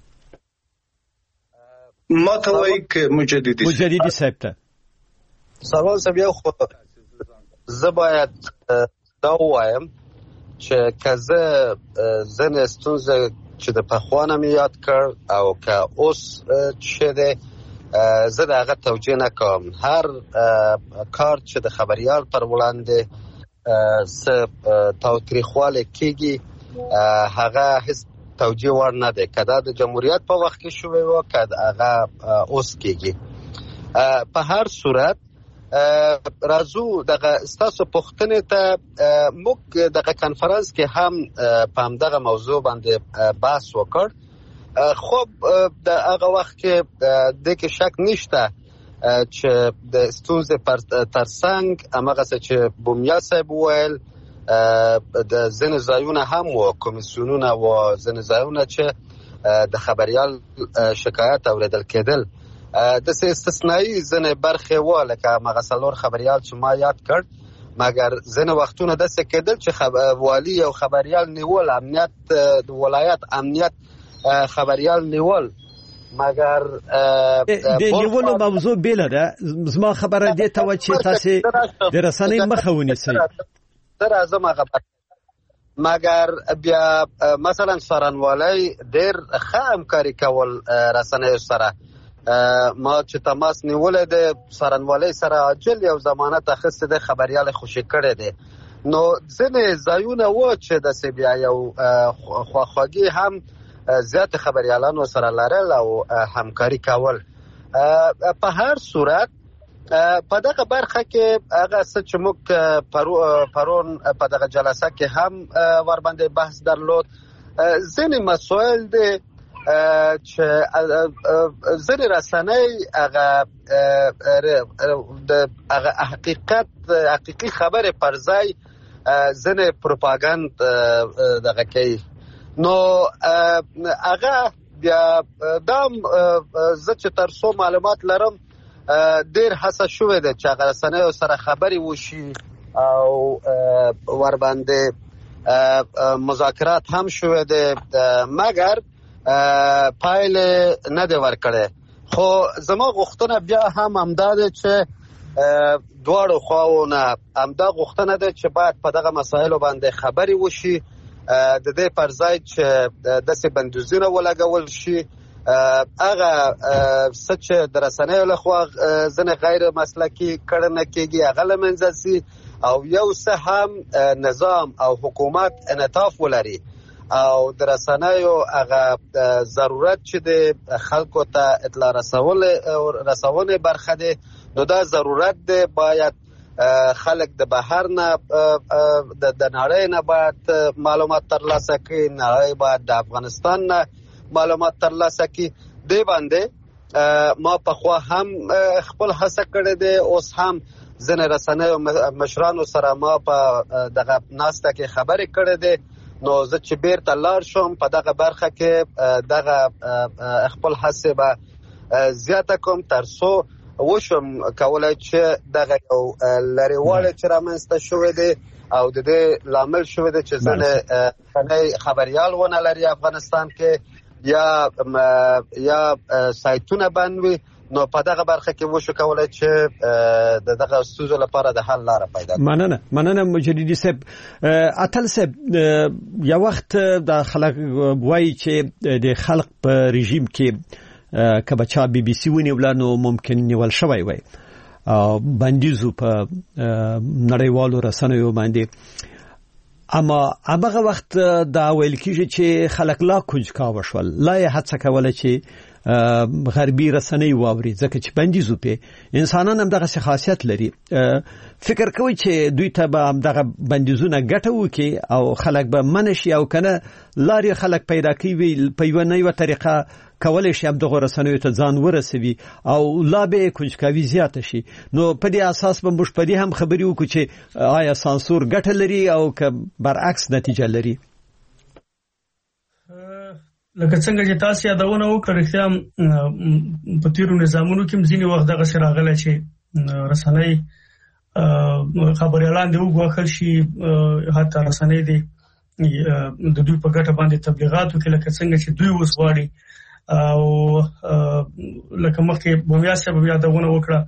Speaker 6: ما ته وایي که مجددي
Speaker 3: صاحب ته
Speaker 4: سروان صاحب، یو خو زه باید دا ووایم چې که زه ځینې ستونزې چې د پخوا نه مې یاد کړ او که اوس چې دی، زه د هغه توجیه نه کوم. هر کار چې د خبریال پر وړاندې څه تاوتریخوالی کېږي، هغه هیڅ توجیه وړ نه دی، که دا د جمهوریت په وخت کې شوی و که هغه اوس کېږي. په هر صورت راځو دغه ستاسو پوښتنې ته. موږ دغه کانفرنس کې هم په همدغه موضوع باندې بحث وکړ. خب د هغه وخت کې د کې شک نشته چې د ستونزې ترڅنګ همغسې چې بومیا صاحب وویل، د ځینې ځایونه هم و کمیسیونونه و ځینې ځایونه چې د خبریال شکایت اوریدل کېدل. داسې استثنایی ځینې برخې و لکه همغه 4 خبریال چې ما یاد کړ، مګر ځینې وختونه داسې کېدل چې والي او خبریال نیول، امنیت د ولایت امنیت خبریال نیول، مګر
Speaker 3: د نیولو موضوع بیل ده. زما خبره دې ته و چې تاسو د رسنۍ مخه ونیسئ.
Speaker 4: درازم هغه مګر بیا مثلا سرانوالي ډېر ښه همکاري کول رسنۍ سره. ما چې تماس نیولې ده سرانوالي سره عاجل یو ضمانت اخیسته ده خبريال خوشی کړي ده. نو ځنې ځایونه و چې د سی بیا یو خواخوږي هم زیات خبريالانو سره لرل او همکاري کول. په هر صورت په دغه برخه کې هغه څه چې موږ پرون په دغه جلسه کې هم ور باندې بحث درلود، ځینې مسایل دي چې ځینې رسنۍ هغه حقیقي خبره پر ځای ځینې پروپاګاند دغه کوي. نو هغه بیا دام زه چې تر څو معلومات لرم ډېر هڅه شوې ده چې هغه رسنیو سره خبرې وشي او ور باندې مذاکرات هم شوې ده، مګر پایله نه دی ورکړې. خو زما غوښتنه بیا هم همدا ده چې دواړو خواونه همدا غوښتنه ده چې باید په دغه مسایلو باندې خبرې وشي، د دې پر ځای چې داسې بندیزونه ولګول شي. هغه څه چې د رسنیو لخوا ځینې غیر مسلکي کړنه کېږي هغه له منځه ځي، او یو څه هم نظام او حکومت انعطاف ولري او د رسنیو هغه ضرورت چې د خلکو ته اطلاع رسونه برخه ده. نو دا ضرورت ده باید خلک د بهر نه د نړۍ نه باید معلومات ترلاسه کړي، نړۍ باید د افغانستان نه معلومات ترلاسه کړي. دی باندې ما په خوا هم خپل هڅه کړې ده. اوس هم ځینې رسنیو مشرانو سره ما په دغه ناسته کې خبرې کړې ده. نو زه چې بیرته لاړ شم په دغه برخه کې دغه خپل هڅه به زیاته کوم تر څو وشم کولای چې دغه یو لريواله چې رامنځته شوې ده او د دې لامل شوې ده چې ځنې خبريال ونه لري افغانستان کې یا سایتونه بندوي. نو په دغه برخه کې وشو کولای چې دغه ستونزو لپاره د حل لاره پیدا کړي.
Speaker 3: مننه مجددي صاحب. اتل صاحب یو وخت د خلک وایي چې د خلق په رژیم کې که بچا بي بي سي ونیولانو ممکن نیول شوی وي بندیزو په نړیوالو رسنیو باندې، اما هغه وخت دا ویل کیږي چې خلک لا کنجکاوه شول، لا هڅه کوله چې غربي رسنۍ واوري ځکه چې بندیزو په انسانان هم دغه خاصیت لري. فکر کوي چې دوی ته به دغه بندیزونه ګټه وکي او خلک به منشي او کنه لاري خلک پیدا کوي په یو نه یو طریقه کولای شي هم دغه رسنیو ته ځان ورسوي او لا به کنجکاوي زیات شي. نو په دې اساس به موږ په دې هم خبرې وکړو چې آیا سانسور ګټه لري او که برعکس نتیجه لري.
Speaker 5: لکه څنګه چې تاسو یادونه وکړه رښتیا په تیرو نظامونو کې ځینې وخت دغه سره راغله چې رسنۍ خبريالان دی وګوښل شي، حتی رسنۍ دی د دوی په ګټه باندې تبلیغات وکړي لکه څنګه چې دوی اوس غواړي. او لکه مخکې بویا صاحب یادونه وکړه.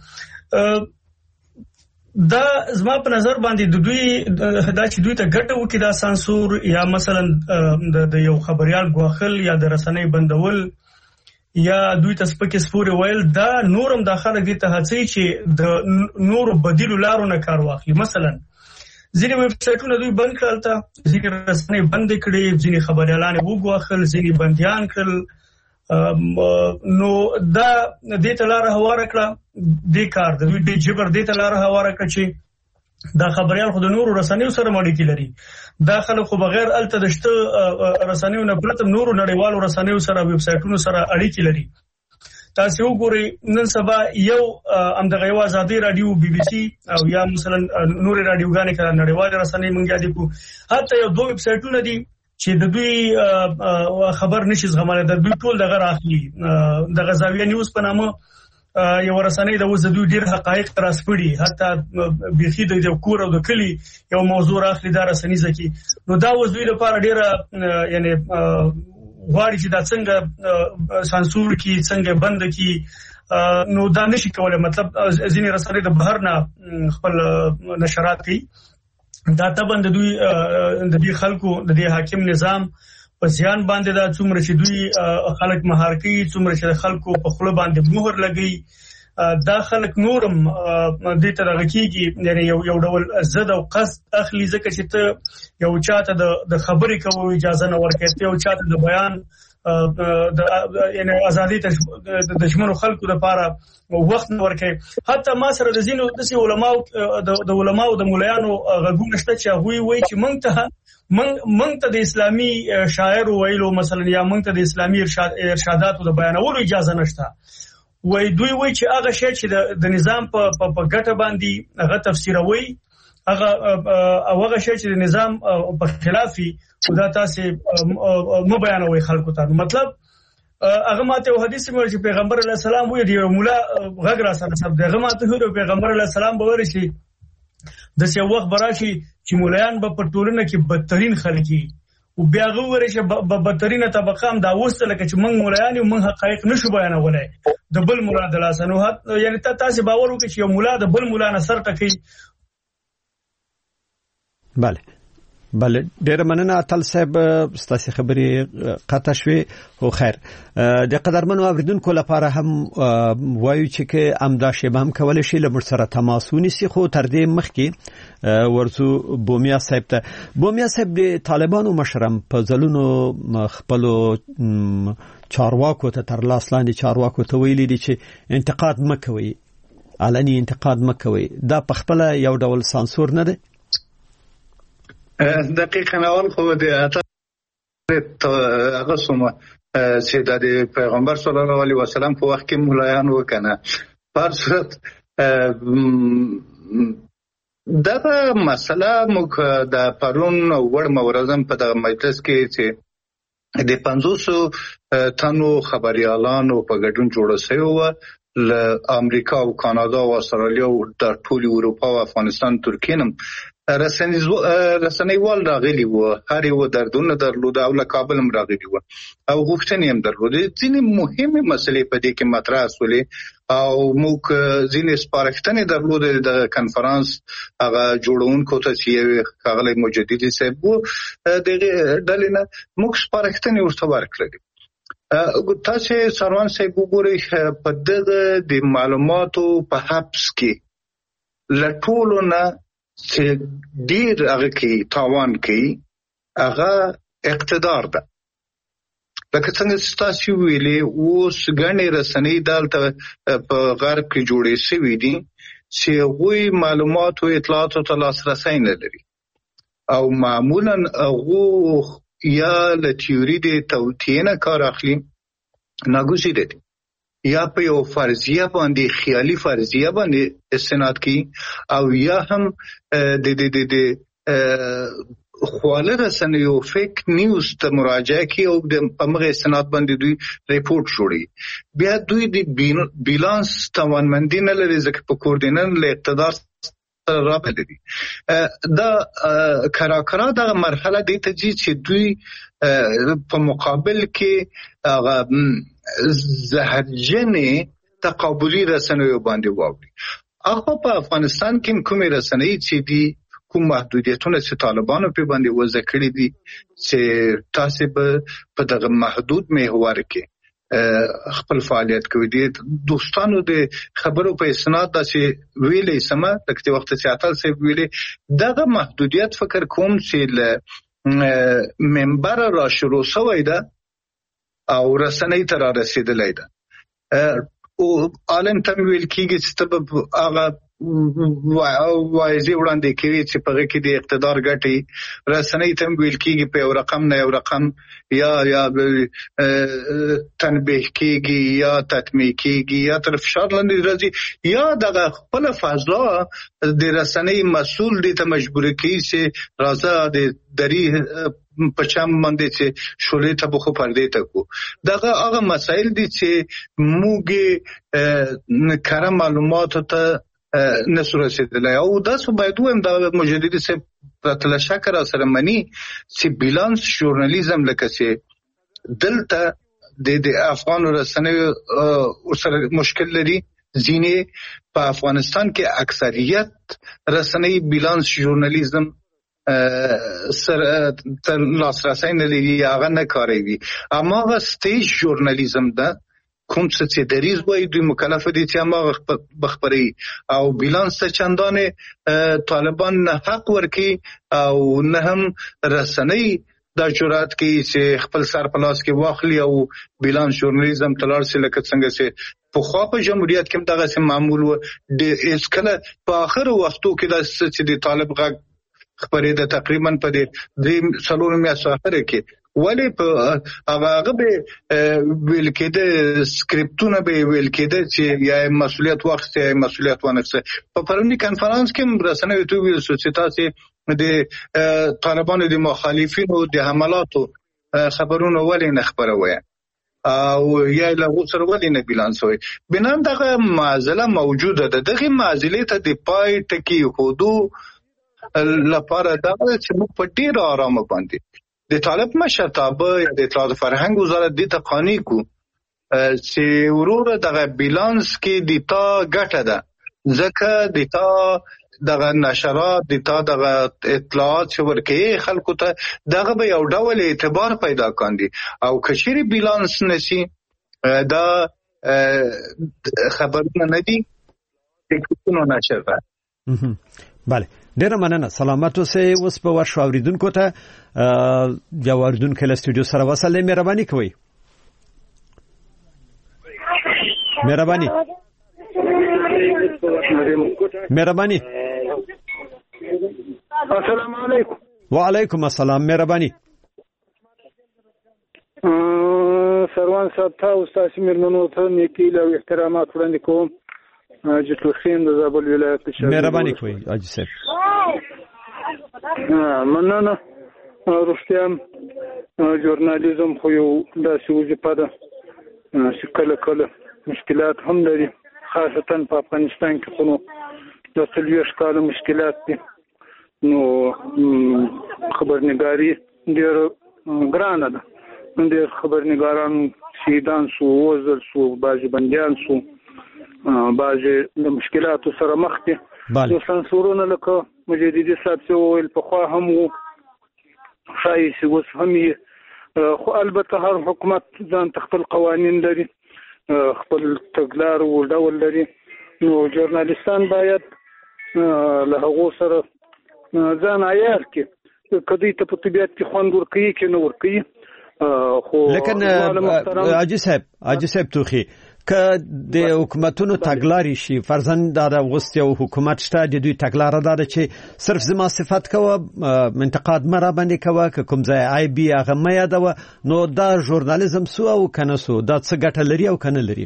Speaker 5: دا زما په نظر باندې د دوی دا چې دوی ته ګټه وکړي دا سانسور یا مثلا د یو خبريال غواخل یا د رسنۍ بندول یا دوی ته سپکې سپورې ویل، دا نورم داخله دي ته هڅي چې د نورو بدیلو لارو نه کار واخلي. مثلا ځینې ویب سایټونه دوی بند کړل، ته ځینې رسنۍ بند کړي، ځینې خبريالان وګواخل، ځینې بنديان کړل. نو دا دې ته لار هواره کړه، دې کار د دوی د جبر دې ته لار هواره کړه چې دا خبريال خو د نورو رسنیو سره مړی لري. دا خلک خو بغیر الته دشته رسنیو نه پرته نورو نړیوالو رسنیو سره ویب سایټونو سره اړیکې لري. تاسو وګورئ نن سبا یو امدغه یو ازادي رادیو بي بي سي او یا مثلا نور رادیوګانې کړه نړیوال رسنۍ مونږ یاد کو، حتی یو دوه ویب سایټونه دي چې د دوی خبر نشي زغماله، د دوی ټول دغه راخلي. د غزاویه نیوز په نامه یو رسنۍ د وځ دوی ډیر حقایق راسپړي، حتی بيخي د کور او د کلی یو موضوع راخلي دا رسنۍ ځکه. نو دا وځ دوی لپاره ډیره یعنی غواړي چې دا څنګه سانسور کی څنګه بند کی نو دا نشي کولای. مطلب ځینې رسنۍ د بهر نه خپل نشرات کوي. دا تبند دوی د دې خلکو د دې حاکم نظام په ځان باندې دا څومره چې دوی خلک مهار کوي، څومره چې خلکو په خپل باندې مهر لګي، دا خلک نورم دې ته راغکیږي. یعنی یو ډول زد او قصد اخلي، ځکه چې ته یو چاته د خبرې کولو اجازه نه ورکړي، ته یو چاته د بیان یعنی ازادي ته د شمنو خلکو لپاره وخت نه ورکړي. حتی ما سره د زینو د علماو د مولایانو غږونه شته چې هغوی وایي چې مونږ ته د اسلامي شاعر ویلو مثلا یا مونږ ته د اسلامي ارشاداتو د بیانولو اجازه نشته. وای دوی وای چې هغه شی چې د نظام په ګټه باندې هغه تفسیروي، هغه شی چې د نظام په خلافي خدا تاسو مو بیانوي خلکو ته. مطلب هغه ماته یو حدیث مې چې پیغمبر علیه السلام وایي دی مولا غږ را سره سب دغه ماته هو پیغمبر علیه السلام به ورشي د څه وخت براشي چې مولایان به په ټولنه کې بدترین خلک او بیا غوړي چې بدترینه طبقه هم دا وسته لکه چې موږ مولایان یو موږ حقایق نشو بیانولای د بل مولا د لاسنو. یعنی تاسو باور وکړئ چې یو مولا د بل مولا نه سر ټکی.
Speaker 3: بله ډیر مننه اتل صاحب، ستاسو خبرې قطع شوې. خو خیر د قدرمنو اوریدونکو لپاره هم وایو چې امدا شیبه هم کولای شي له سره تماس ونیسي. خو تر دې مخکې ورسو بومیا صاحب ته. بومیا صاحب د طالبانو مشرم په ځلونو خپل چارواکو ته تر لاس لاندې چارواکو ته ویلي دي چې انتقاد مکوي، علني انتقاد مکوي. دا په خپل یو ډول سانسور نه دی؟
Speaker 6: دقیقاً اول خو د هغه سومه چې د پیغمبر صلی الله علیه وسلم په وخت کې مولایان وکنه په صورت دا مسله موږ د پرون وړ مورزم په د مجلس کې چې د 500 تنو خبريالانو په ګډون جوړ شوی و ل امریکا او کانادا او استرالیا او د ټول اروپا او افغانستان ترکیه رسنیوال راغلي وو، هر یو دردونه درلود او له کابل هم راغلي وو او غوښتنې هم درلود. ځینې مهمه مسلې په دې کې مطرح شولې او موږ ځینې سپارښتنې درلود د کنفرانس هغه جوړونکو ته چې ښاغلی مجددي صاحب وو دغه ډلې نه موږ سپارښتنې ورته ورکړلې. تاسو سروان صاحب وګورئ په دغه د معلوماتو په حبس کې له ټولو نه چې ډیر هغه کې تاوان کوي هغه اقتدار ده. لکه څنګه تاسو ویلي اوس غنې رسنۍ دلته په غرب کې جوړې شوې دي چې غوي معلومات او اطلاعات ته لاسرسي نه لري او معمولا هغه یا له تیوري د توطئه نه کار اخلي، ناګوزیره دي، یا په یو فرضیه باندې خیالي فرضیه باندې استناد کوي او یا هم د خواله رسنیو فیک نیوز ته مراجعه کوي او د پمغه استناد باندې دوی ریپورت جوړي. بیا دوی د بیلانس توانمندي نه لري ځکه په کوردینن له اقتدار سره راغلي. دا کراکرا د مرحله د ته چې دوی په مقابل کې هغه زهرجنې تقابلي رسنیو باندې واوري. هغه په افغانستان کې کومې رسنۍ چې دي کوم محدودیتونه چې طالبانو په باندې وضع کړی دي چې تاسو په دغه محدود محور کې خپل فعالیت کوي. دي دوستانو د خبرو په اسناد داسې ویلې سم لکه وخت چې اتل سي ویلې دغه محدودیت فکر کوم چې ل منبر را شروع شوی ده او رسنۍ ته را رسیدلې ده او عالم تم ویل کیږي چې تب هغه وایي وړاندې کوي چې په کې د اقتدار ګټي رسنۍ تم ویل کیږي په یو رقم نه یو رقم یا تنبیه کیږي یا تطمیع کیږي یا تر فشار لاندې راځي یا دغه خپل فضا د رسنۍ مسول دي ته مجبور کوي چې راځه د دری پچام باندې چې شولې ته بخو پردې ته کو دغه هغه مسائل دي چې موږ کار معلومات ته نسو رسیدلی او داسو باید ویم دا مجددي صاحب پرتله شکر سره منی چې بیلانس ژورنالیزم لکه چې دلته د افغان رسنیو سره مشکل لري. ځینې په افغانستان کې اکثریت رسنۍ بیلانس ژورنالیزم سره تر لاسرسی نه لري، هغه نه کاروي. اما هغه سټیج ژورنالیزم ده کوم څه چې دریز وایي دوی مکلف دي چې هغه بخبري او بیلانس ته چندانې طالبان نه حق ورکي او نه هم رسنۍ دا جرأت کوي چې خپل سر په لاس کې واخلي او بیلانس ژورنالیزم تلار سي لکه څنګه چې په خوا په جمهوریت کې دغه سم معمول و. د اسکله په اخر وختو کې د چې د طالب غږ خبرې د تقریبا په دې 3 میاشتو اخر کې ولی په هغه به ویل کېده سکرپټونه به ویل کېده چې یا مسؤلیت واخیست یا مسؤلیت ونخسه. په پرونی کانفرنس کې رسنیو ته ویل چې تاسو د طالبانو د مخالفینو د حملاتو خبرونه ولې نه خبروي او یا له سره ولې نه بیلانس وي. بنان دغه معضله موجوده ده. دغه معضله ته د پای ټکی هودو لپاره دا چې موږ په ډیر آرام باندې د طالب مشرتابه یا د اطلاعات فرهنګ وزارت د تقانی کو چې وروره دغه بیلانس کې د تا ګټه ده ځکه د تا دغه نشرات د تا دغه اطلاعات چې ورکې خلکو ته دغه به یو ډول اعتبار پیدا کاندي او کچېری بیلانس نشي دا خبرونه نه دي ټکټونو نشر ده.
Speaker 3: بله ډیره مننه. سلامت اوسئ. اوس په ورشو اوریدونکو ته یو اوریدونکو له سټوډیو سره وصل. مهرباني کوئ. مهرباني
Speaker 7: السلام علیکم.
Speaker 3: وعلیکم السلام. مهرباني
Speaker 7: سروان صاحب ته استاد میرمنو ته نیکی او احترامات وړاندې کوم. جتو خیم د زابل ولایت کې
Speaker 3: مهرباني کوئ حاجی صاحب.
Speaker 7: مننه. رښتیا ژورنالیزم خو یو داسې وظیفه ده چې کله کله مشکلات هم لري، خاصتا په افغانستان کې خو د 40 کاله مشکلات دي. نو خبرنګاري ډېر ګرانه ده. ډېر خبرنګاران شهیدان شو، وژل شو، بعضې بندیان شو، بعضې د مشکلاتو سره مخ دي. د سانسورونه لکه مجددي صاحب چې وویل پخوا هم وو، ښایي چې اوس هم یې، خو البته هر حکومت ځان ته خپل قوانین لري، خپل تګلار او ډول لري. نو ژورنالیستان باید له هغو سره ځان عیار کړي، که دوی ته په طبیعت کې خوند ورکوي که نه ورکوي. خو
Speaker 3: لیکن حاجی صاحب توخی که د حکومتونو تګلارې شي، فرضاً دا اوس یو حکومت شته د دوی تګلاره دا ده چې صرف زما صفت کوه، انتقاد مه راباندې کوه، که کوم ځای عیب وي هغه مه یادوه. نو دا ژورنالیزم سو او که نه سو دا څه ګټه لري او که نه لري؟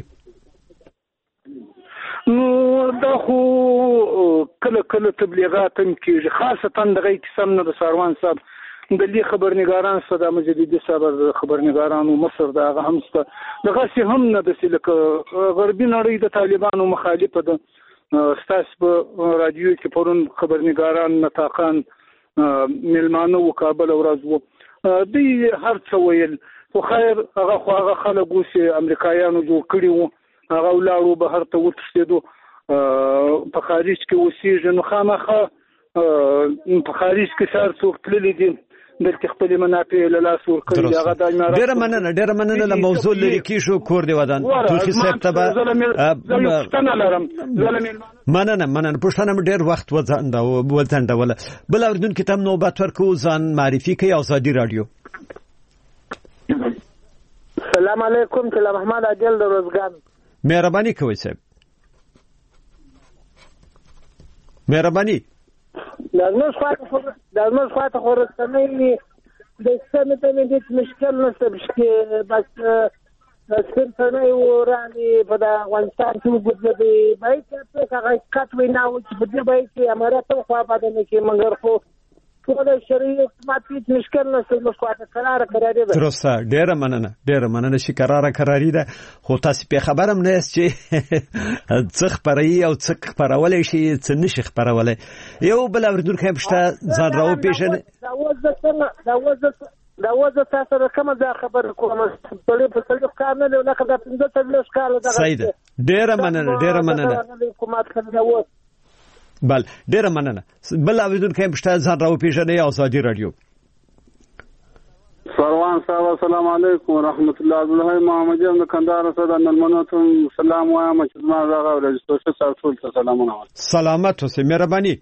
Speaker 7: نو دا خو کله کله تبلیغات هم کېږي، خاصتا دغه قسم نه د ساروان صاحب دلی خبرنګاران صدا مجددي صاحب خبرنګارانو مصر دا هغه هم ست دغه سي هم نه د سلک غربي نړۍ د طالبانو مخالفه ده. ستاسو په رادیو کې پرون خبرنګاران نطاقان ملمانو وکابل ورځ وو دی هر څه ویل، خو خیر هغه خلک اوس امریکایانو جوړ کړي وو، هغه ولاړو بهر ته وتښتېدو، په خارج کې اوسېږي. نو خامخا په خارج کې سار څوک تللی دي دلته خپل منافع له لاس ورکړي. هغه د
Speaker 3: ډېره مننه له موضوع لري کې شو کور دی ودان توخي صاحب ته مننه پښتنه ډېر وخت وځنډوله. بل اوریدونکو ته نوبت ورکو، ځان معرفي کوي. ازادي رادیو.
Speaker 8: السلام علیکم. سلام احمد عادل د روزګان.
Speaker 3: مهرباني کوئ صاحب. مهرباني
Speaker 8: لازمش خواهد خورستانه د سمه ته هیڅ مشکل نشته بس سپینڅنه وراني په افغانستان کې وګورئ باید چې هغه کټ وینا و چې په دې باید چې امارات خو باندې کې منګر خو ټول شریعت ماته مشکل نشته. نو خواته قرار ده.
Speaker 3: درسته. ډیره مننه چې قراری ده. خو تاسو په خبرم نه یاست چې څه خبري او څه خبرولې شي څه نشي خبرولې. یو بل اوریدونکو هم شته ځان راو پیژنه.
Speaker 8: دا وځه تاسو سره کومه ځا خبر کوم په څلور کار نه لکه دا 15 کال دا
Speaker 3: سید ډیره مننه
Speaker 8: حکومت کړو
Speaker 3: بل ډیره مننه بل اوریدونکو پښتو ځان راو پیژنې ازادي رادیو
Speaker 9: سروان صاحب السلام علیکم ورحمت الله عبدالله محمد جان کندهار صدا نلمنوتم سلام وایم چې ما راغو رجستر ټول ته سلامونه
Speaker 3: سلامت اوسې مهرباني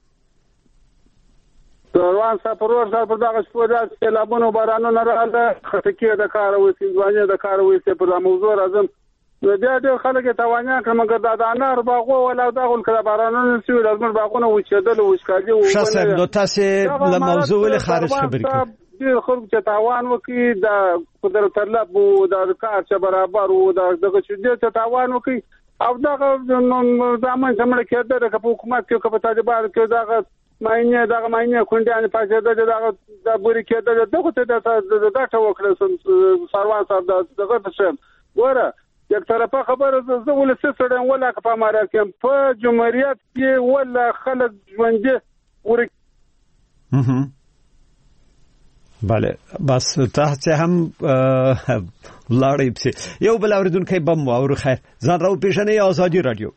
Speaker 9: سروان صاحب پرور صاحب دغه سپورت سیلابونو بارانونو راغله خټکی د کار او سیندوانه د کار او څه په موضوع راځم نو بیا ډېر خلک توانیا کوم ګدا د انار باغو ولا دغه کله بارانونو سوي لازم باغونه وچېدل او وشکاږي او
Speaker 3: شاسه نو تاسو له موضوع له خارج خبرې کوي
Speaker 9: ډېر خلک چې تاوان وکړي د قدرت الله بو د کار چې برابر وو دغه چې تاوان وکړي او دغه ځامن څمړه کېده د حکومت کې په تجربه کې دغه ماینه کونډیان پاتې دغه د بوري کېده دغه ته د ډاټا وکړه سروان صاحب دغه څه وره یک طرفه خبره زه ولې سړم ولا په اماره کې په جمهوریت کې ولا خلک ژوندې ورک
Speaker 3: بله بس تاسو هم لاړې په یو بل اوریدونکو بم او خیر ځان راو پیژنې ازادي رادیو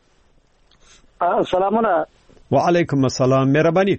Speaker 8: سلامونه
Speaker 3: وعلیکم السلام مهرباني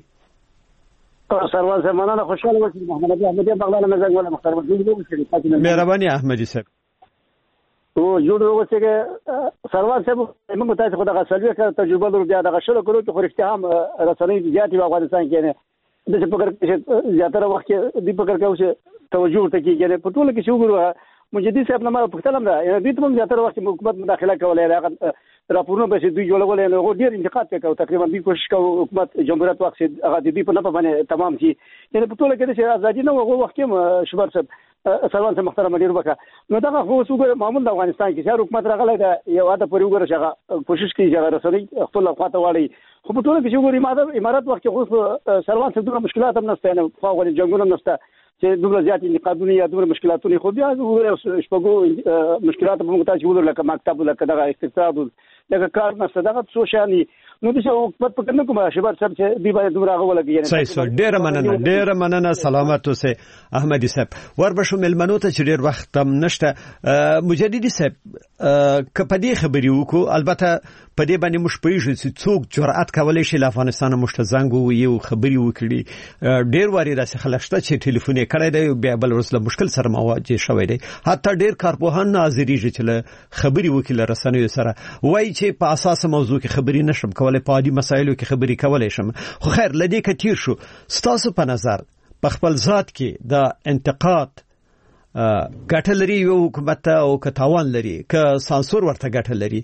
Speaker 8: سروان صاحب مننه خوشاله اوسئ محمد احمدی بغلان مزنګ ولا مختار
Speaker 3: مهرباني احمدی صاحب
Speaker 8: او جوړ وګورئ سروان صاحب موږ تاسو خو دغه سلوي کړ تجربه لرو بیا دغه شلو کړو چې خو هم رسنۍ زیاتې په افغانستان کې نه د څه پکړ چې زیاتره وخت کې دی پکړ کې اوس توجه ورته کیږي په ټول کې شو ګورو مجدي صاحب نه ما پختلم دا یعنی دې ته زیاتره وخت حکومت مداخله کولای راغله راپورونه به دوی جوړول نه غو ډیر انتقاد وکړ تقریبا دوی کوشش کوي حکومت جمهوریت وخت هغه دې په نه باندې تمام شي یعنی په ټول کې چې ازادي نه وغو وخت کې شبر صاحب سروان صاحب محترم ډیر وکړه نو دا خو څنګه معمول د افغانستان کې چې حکومت راغله دا یو واده پورې وګوره چې کوشش کوي چې رسنۍ خپل خواته واړي خو په ټول کې چې وګوري امارات وخت کې خو سروان صاحب دوه مشکلات هم نشته نه خو غوړي جنگونه نشته چې دومره زیات انتقادونه یا دومره مشکلاتونه خو بیا شپږو مشکلات په موږ ته چې ولر لکه مکتب لکه دغه اقتصاد دغه کار نشته دغه سوشالي نو د حکومت په کنه کومه شبر صاحب چې دی باندې دومره غوړي
Speaker 3: صحیح ډیر مننه سلامت اوسه احمدی صاحب وربشو ملمنو ته چې ډیر وخت هم نشته مجددي صاحب کپدی خبري وکړو البته په دې باندې مش پېژې چې څوک جرأت کولای شي له افغانستان مشتزنګ وي خبري وکړي ډیر واري داسې خلک شته چې ټلیفون یې کړی دی بیا بل ورسله مشکل سره مواجه شوی دی حتی ډیر کارپوهان ناظریږي چې له خبري وکړي رسنیو سره وایي چې په اساس موضوع کې خبري نشم کولای په عادي مسایلو کې خبري کولای شم خو خیر لدی کتیر شو ستاسو په نظر په خپل ذات کې د انتقاد ګټه لري یو حکومت او کتاوان لري که سانسور ورته ګټه لري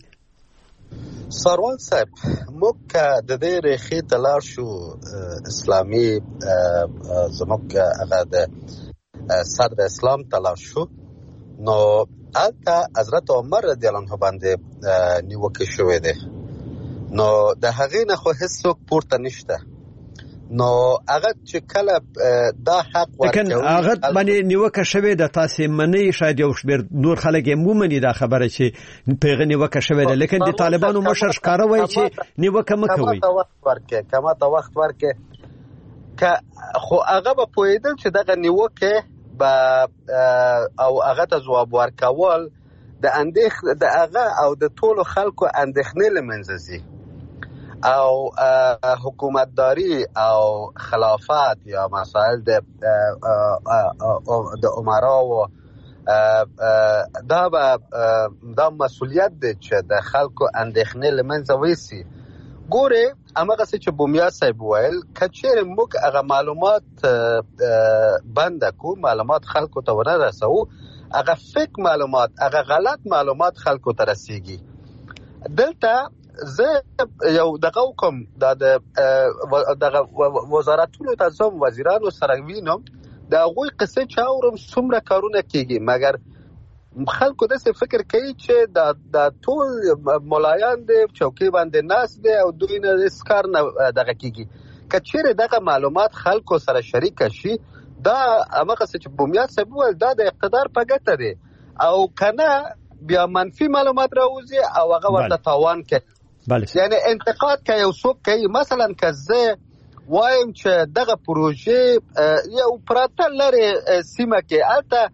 Speaker 4: سروان صاحب موږ د دې ریخي تلار شو اسلامي زموږ هغه د صدر اسلام تلار شو نو البته حضرت عمر رضی الله عنه باندې نیوکه شوې ده نو د هغې نه خو هیڅ څوک پورته نشته نو هغه چې کله دا حق ورکوي
Speaker 3: لیکن هغه باندې نیوکه شوې ده تاسو منی شاید یو شمیر نور خلک یې مومني دا خبره چې پیغه نیوکه شوې ده لیکن د طالبانو مشر ښکارا وایي چې نیوکه مکوي
Speaker 4: کما ته وخت ورکه خو هغه په پویدل چې دغه نیوکه او هغه ته جواب ورکول د هغه او د ټولو خلکو اندېښنې لمنځي او حکومتداری او خلافت یا مسائل د عمرا و دا مسئولیت دی چې د خلکو اندېښنې لمنځه ویسي ګوره هغه څه چې بومیا صاحب ویل کچېر موږ هغه معلومات بند کو معلومات خلکو ته ورسو هغه فیک معلومات هغه غلط معلومات خلکو ته رسیږي دلته زه یو دغه کوم دغه وزارتونو ته زم وزیرانو سره وینم دا غوي قصه چاورم څومره کارونه کیږي مګر خلکو داسې فکر کوي چې دا ټول ملایان دي چوکۍ باندې ناس دي او دوی نه اسکار نه دغه کیږي کچېره دغه معلومات خلکو سره شریک شي دا هغه څه چې بومیات صاحب ول دا د اقتدار په ګټه دي او کنه بیا منفي معلومات راوځي او هغه ورته تاوان کوي یعنی انتقاد کوي او څوک کوي مثلا که زه وایم چې دغه پروژې یو پراته لري سیمه کې الته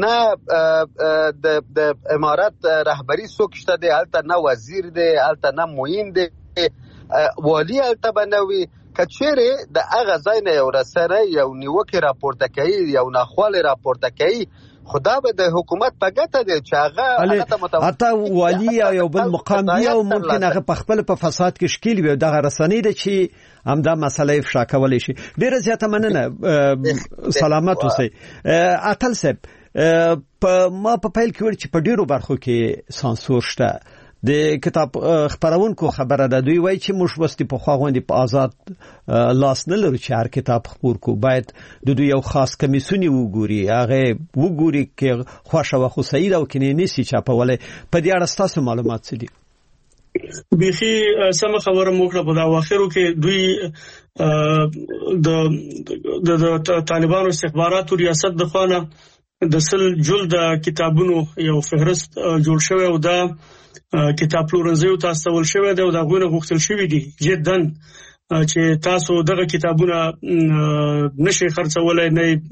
Speaker 4: نه د امارات رهبری څوک شته دی، الته نه وزیر دی، الته نه معین دی، والی الته بنوي کچېره د هغه ځای نه یو رسنۍ یو نیوکه راپورته کوي، یو ناخواله راپورته کوي، خدا به د حکومت په ګټه دی چې هغه
Speaker 3: حتی والی یو بل مقام دی او ممکن هغه په خپل په فساد کې شکیل وي، دغه رسنۍ د چې همدا مسله افشا کولای شي. ډیره زیاته مننه، سلامت اوسئ. اتل صاحب، ما په پیل کې ویل چې په ډیرو برخو کې سانسور شته. د کتاب خبرونکو خبره ده، دوی وایي چې موږ وستي په خواغوندي په آزاد لاس نه لرو چې هر کتاب خپور کو، باید د دوی یو خاص کمیسیون وګوري، هغه وګوري کې خوښه او خو سعید او کینې نسی چاپولای. په دې اړه تاسو معلومات څه دي؟
Speaker 5: بيخي سم خبره موکړه په دا واخرو کې دوی د طالبانو استخباراتو ریاست د خوانه د سل جلد کتابونو یو فهرست جوړ شوی او دا کتاب پلورنځیو تاسو ول شوی دی او دا غوښنه غوښتل شوی دی جدا چې تاسو دغه کتابونه نشي خرڅولای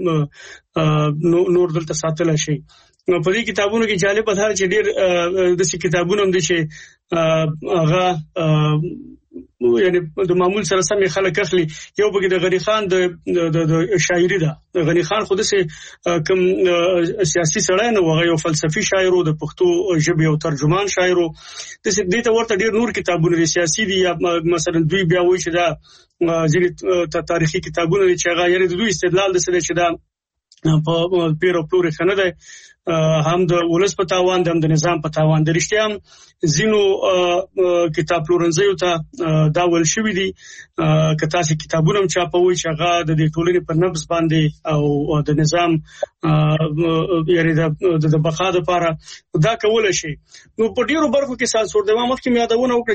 Speaker 5: نه نور دلته ساتل شي. په دې کتابونو کې جالب ده چې ډېر د څه کتابونو هم دي چې هغه یعنی د معمول سره سم خلک اخلي. یو بګي د غنی خان د شاعري ده، د غنی خان خود سه کوم سیاسي سړی نه وغه یو فلسفي شاعر او د پښتو ژبې او ترجمان شاعر او د دې ته ورته ډېر نور کتابونه سیاسي دي، یا مثلا دوی بیا وایي چې دا ځینې تاریخي کتابونه چې هغه یعنی د دوی استدلال د سره چې دا په پیرو پلور خنه ده هم د ولس په تاوان د نظام په تاوان. د رښتیا زینو کتاب پلورنځیو ته دا ول شوی دي که تاسو کتابونه هم چاپوي چې هغه د ټولنې پر نبض باندې او د نظام یعنی د بقا لپاره دا کول شي. نو په ډیرو برخو کې سانسور دی. ما مخکې یادونه وکړه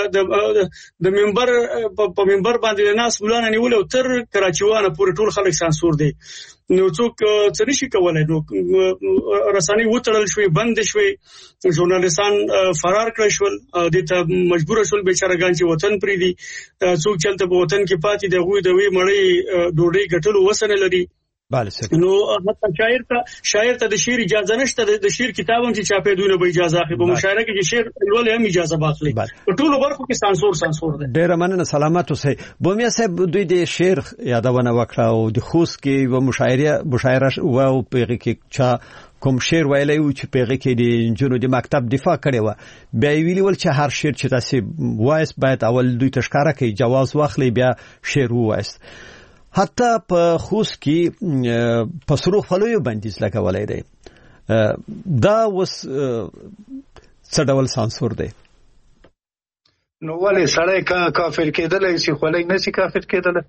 Speaker 5: چې د منبر په منبر باندې ناس بلانه نیول او تر کراچیوانه پورې ټول خلک سانسور دي. نو څوک څه نشي کولای، نو رسنۍ وتړل شوې، بند شوې، ژورنالیستان فرار کړل شول، د ته مجبور شول بیچارهګان چې وطن پرې دي، څوک چلته په وطن کې پاتې دی، غوي د وی مړی ډوډۍ ګټلو وسنه لري. نو حتی شاعر ته د شعر اجازه نشته، د شعر کتاب هم چې چاپې دوی نه به اجازه اخلي، په مشاعره کې چې شعر ولول هم اجازه باخلي. په ټولو برخو کې سانسور ده.
Speaker 3: ډیره مننه، سلامت اوسئ. بومیا صاحب، دوی د شعر یادونه وکړه او د خوست کې و مشاعره او پیغه کې چا کوم شعر ویلی و چې پیغه کې د جنو د مکتب دفاع کړي و، بیا ویلی ول چې هر شعر چې تاسو وایس باید اول دوی تشکاره کوي، جواز واخلي، بیا شعر وایست. حتی په خوست کې په سرخ فلویو بندیز لګولای دی. دا وس څه ډول سانسور دی؟
Speaker 6: نو ولې سړی کافر کېدلی شي خو لږ نشي کافر کېدلی؟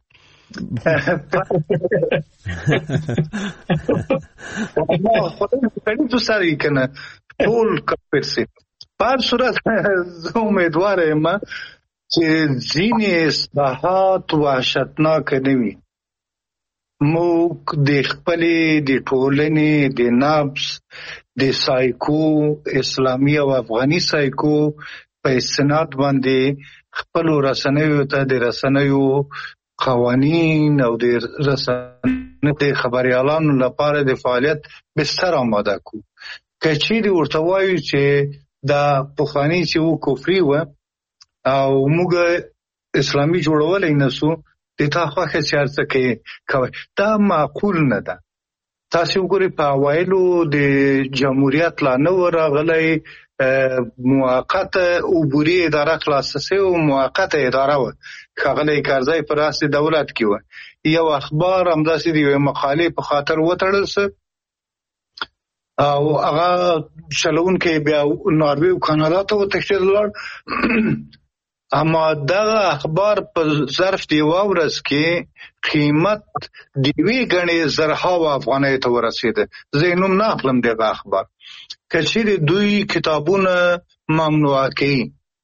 Speaker 6: خدای تو سړی کنه ټول کافر شي. په هر صورت زه امیدوار یم چې ځینې اصلاحات وحشتناک نه وي. موږ د خپلې د ټولنې د نبض د سایکو اسلامي او افغاني سایکو په استناد باندې خپل رسنیو ته د رسنیو قوانین او د رسنیو د خبريالانو لپاره د فعالیت بستر آماده کو. که چیرې ورته وایو چې دا پخواني چې و کفري و او موږ اسلامي جوړولای نسو، د تا خوښه چې ارڅه کوي، دا معقول نه ده. تاسو وګورئ په اوایلو د جمهوریت لا نه راغلی، موقته عبوري اداره خلاصه شوې او موقته اداره و، ښاغلی کرزی په راس دولت کې و. یو اخبار همداسې د یوې مقالې په خاطر وتړل سه او هغه چلونکی بیا ناروې او کاناډا ته وتښتېد ولاړ. اما دغه اخبار په ظرف د یوه ورځ کې قیمت د یوې ګڼې زرهاوو افغانیو ته ورسېده. زه یې نوم نه اخلم دغه اخبار. که چیرې دوی کتابونه ممنوع کوي،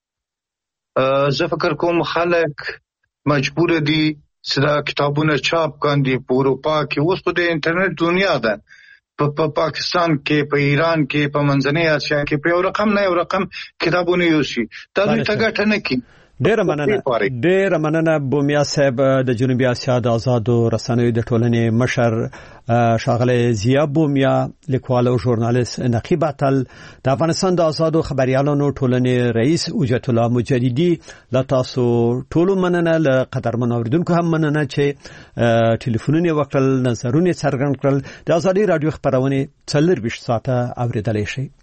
Speaker 6: زه فکر کوم خلک مجبور دي چې دا کتابونه چاپ کاندي. په اروپا کې اوس په د انټرنیټ دنیا ده، په پاکستان کې، په ایران کې، په منځنۍ اسیا کې په یو رقم نه یو رقم کتابونه یوسي. دا دوی ته ګټه نه کوي.
Speaker 3: ډېر مننه بومیا صاحب د جنوبي اسیا د آزادو رسنیو د ټولنې مشر شاغله ضیا بومیا لیکوال او ژورنالیست نقیب اتل د افغانستان د آزادو خبريالانو ټولنې رئیس وجت الله مجددي لا تاسو ټول مننه ل قدرمن اوریدونکو هم مننه چې ټلیفونونه وکړل نظرونه څرګند کړل د آزادي رادیو خبرونه 24 ساعته اوریدلای شي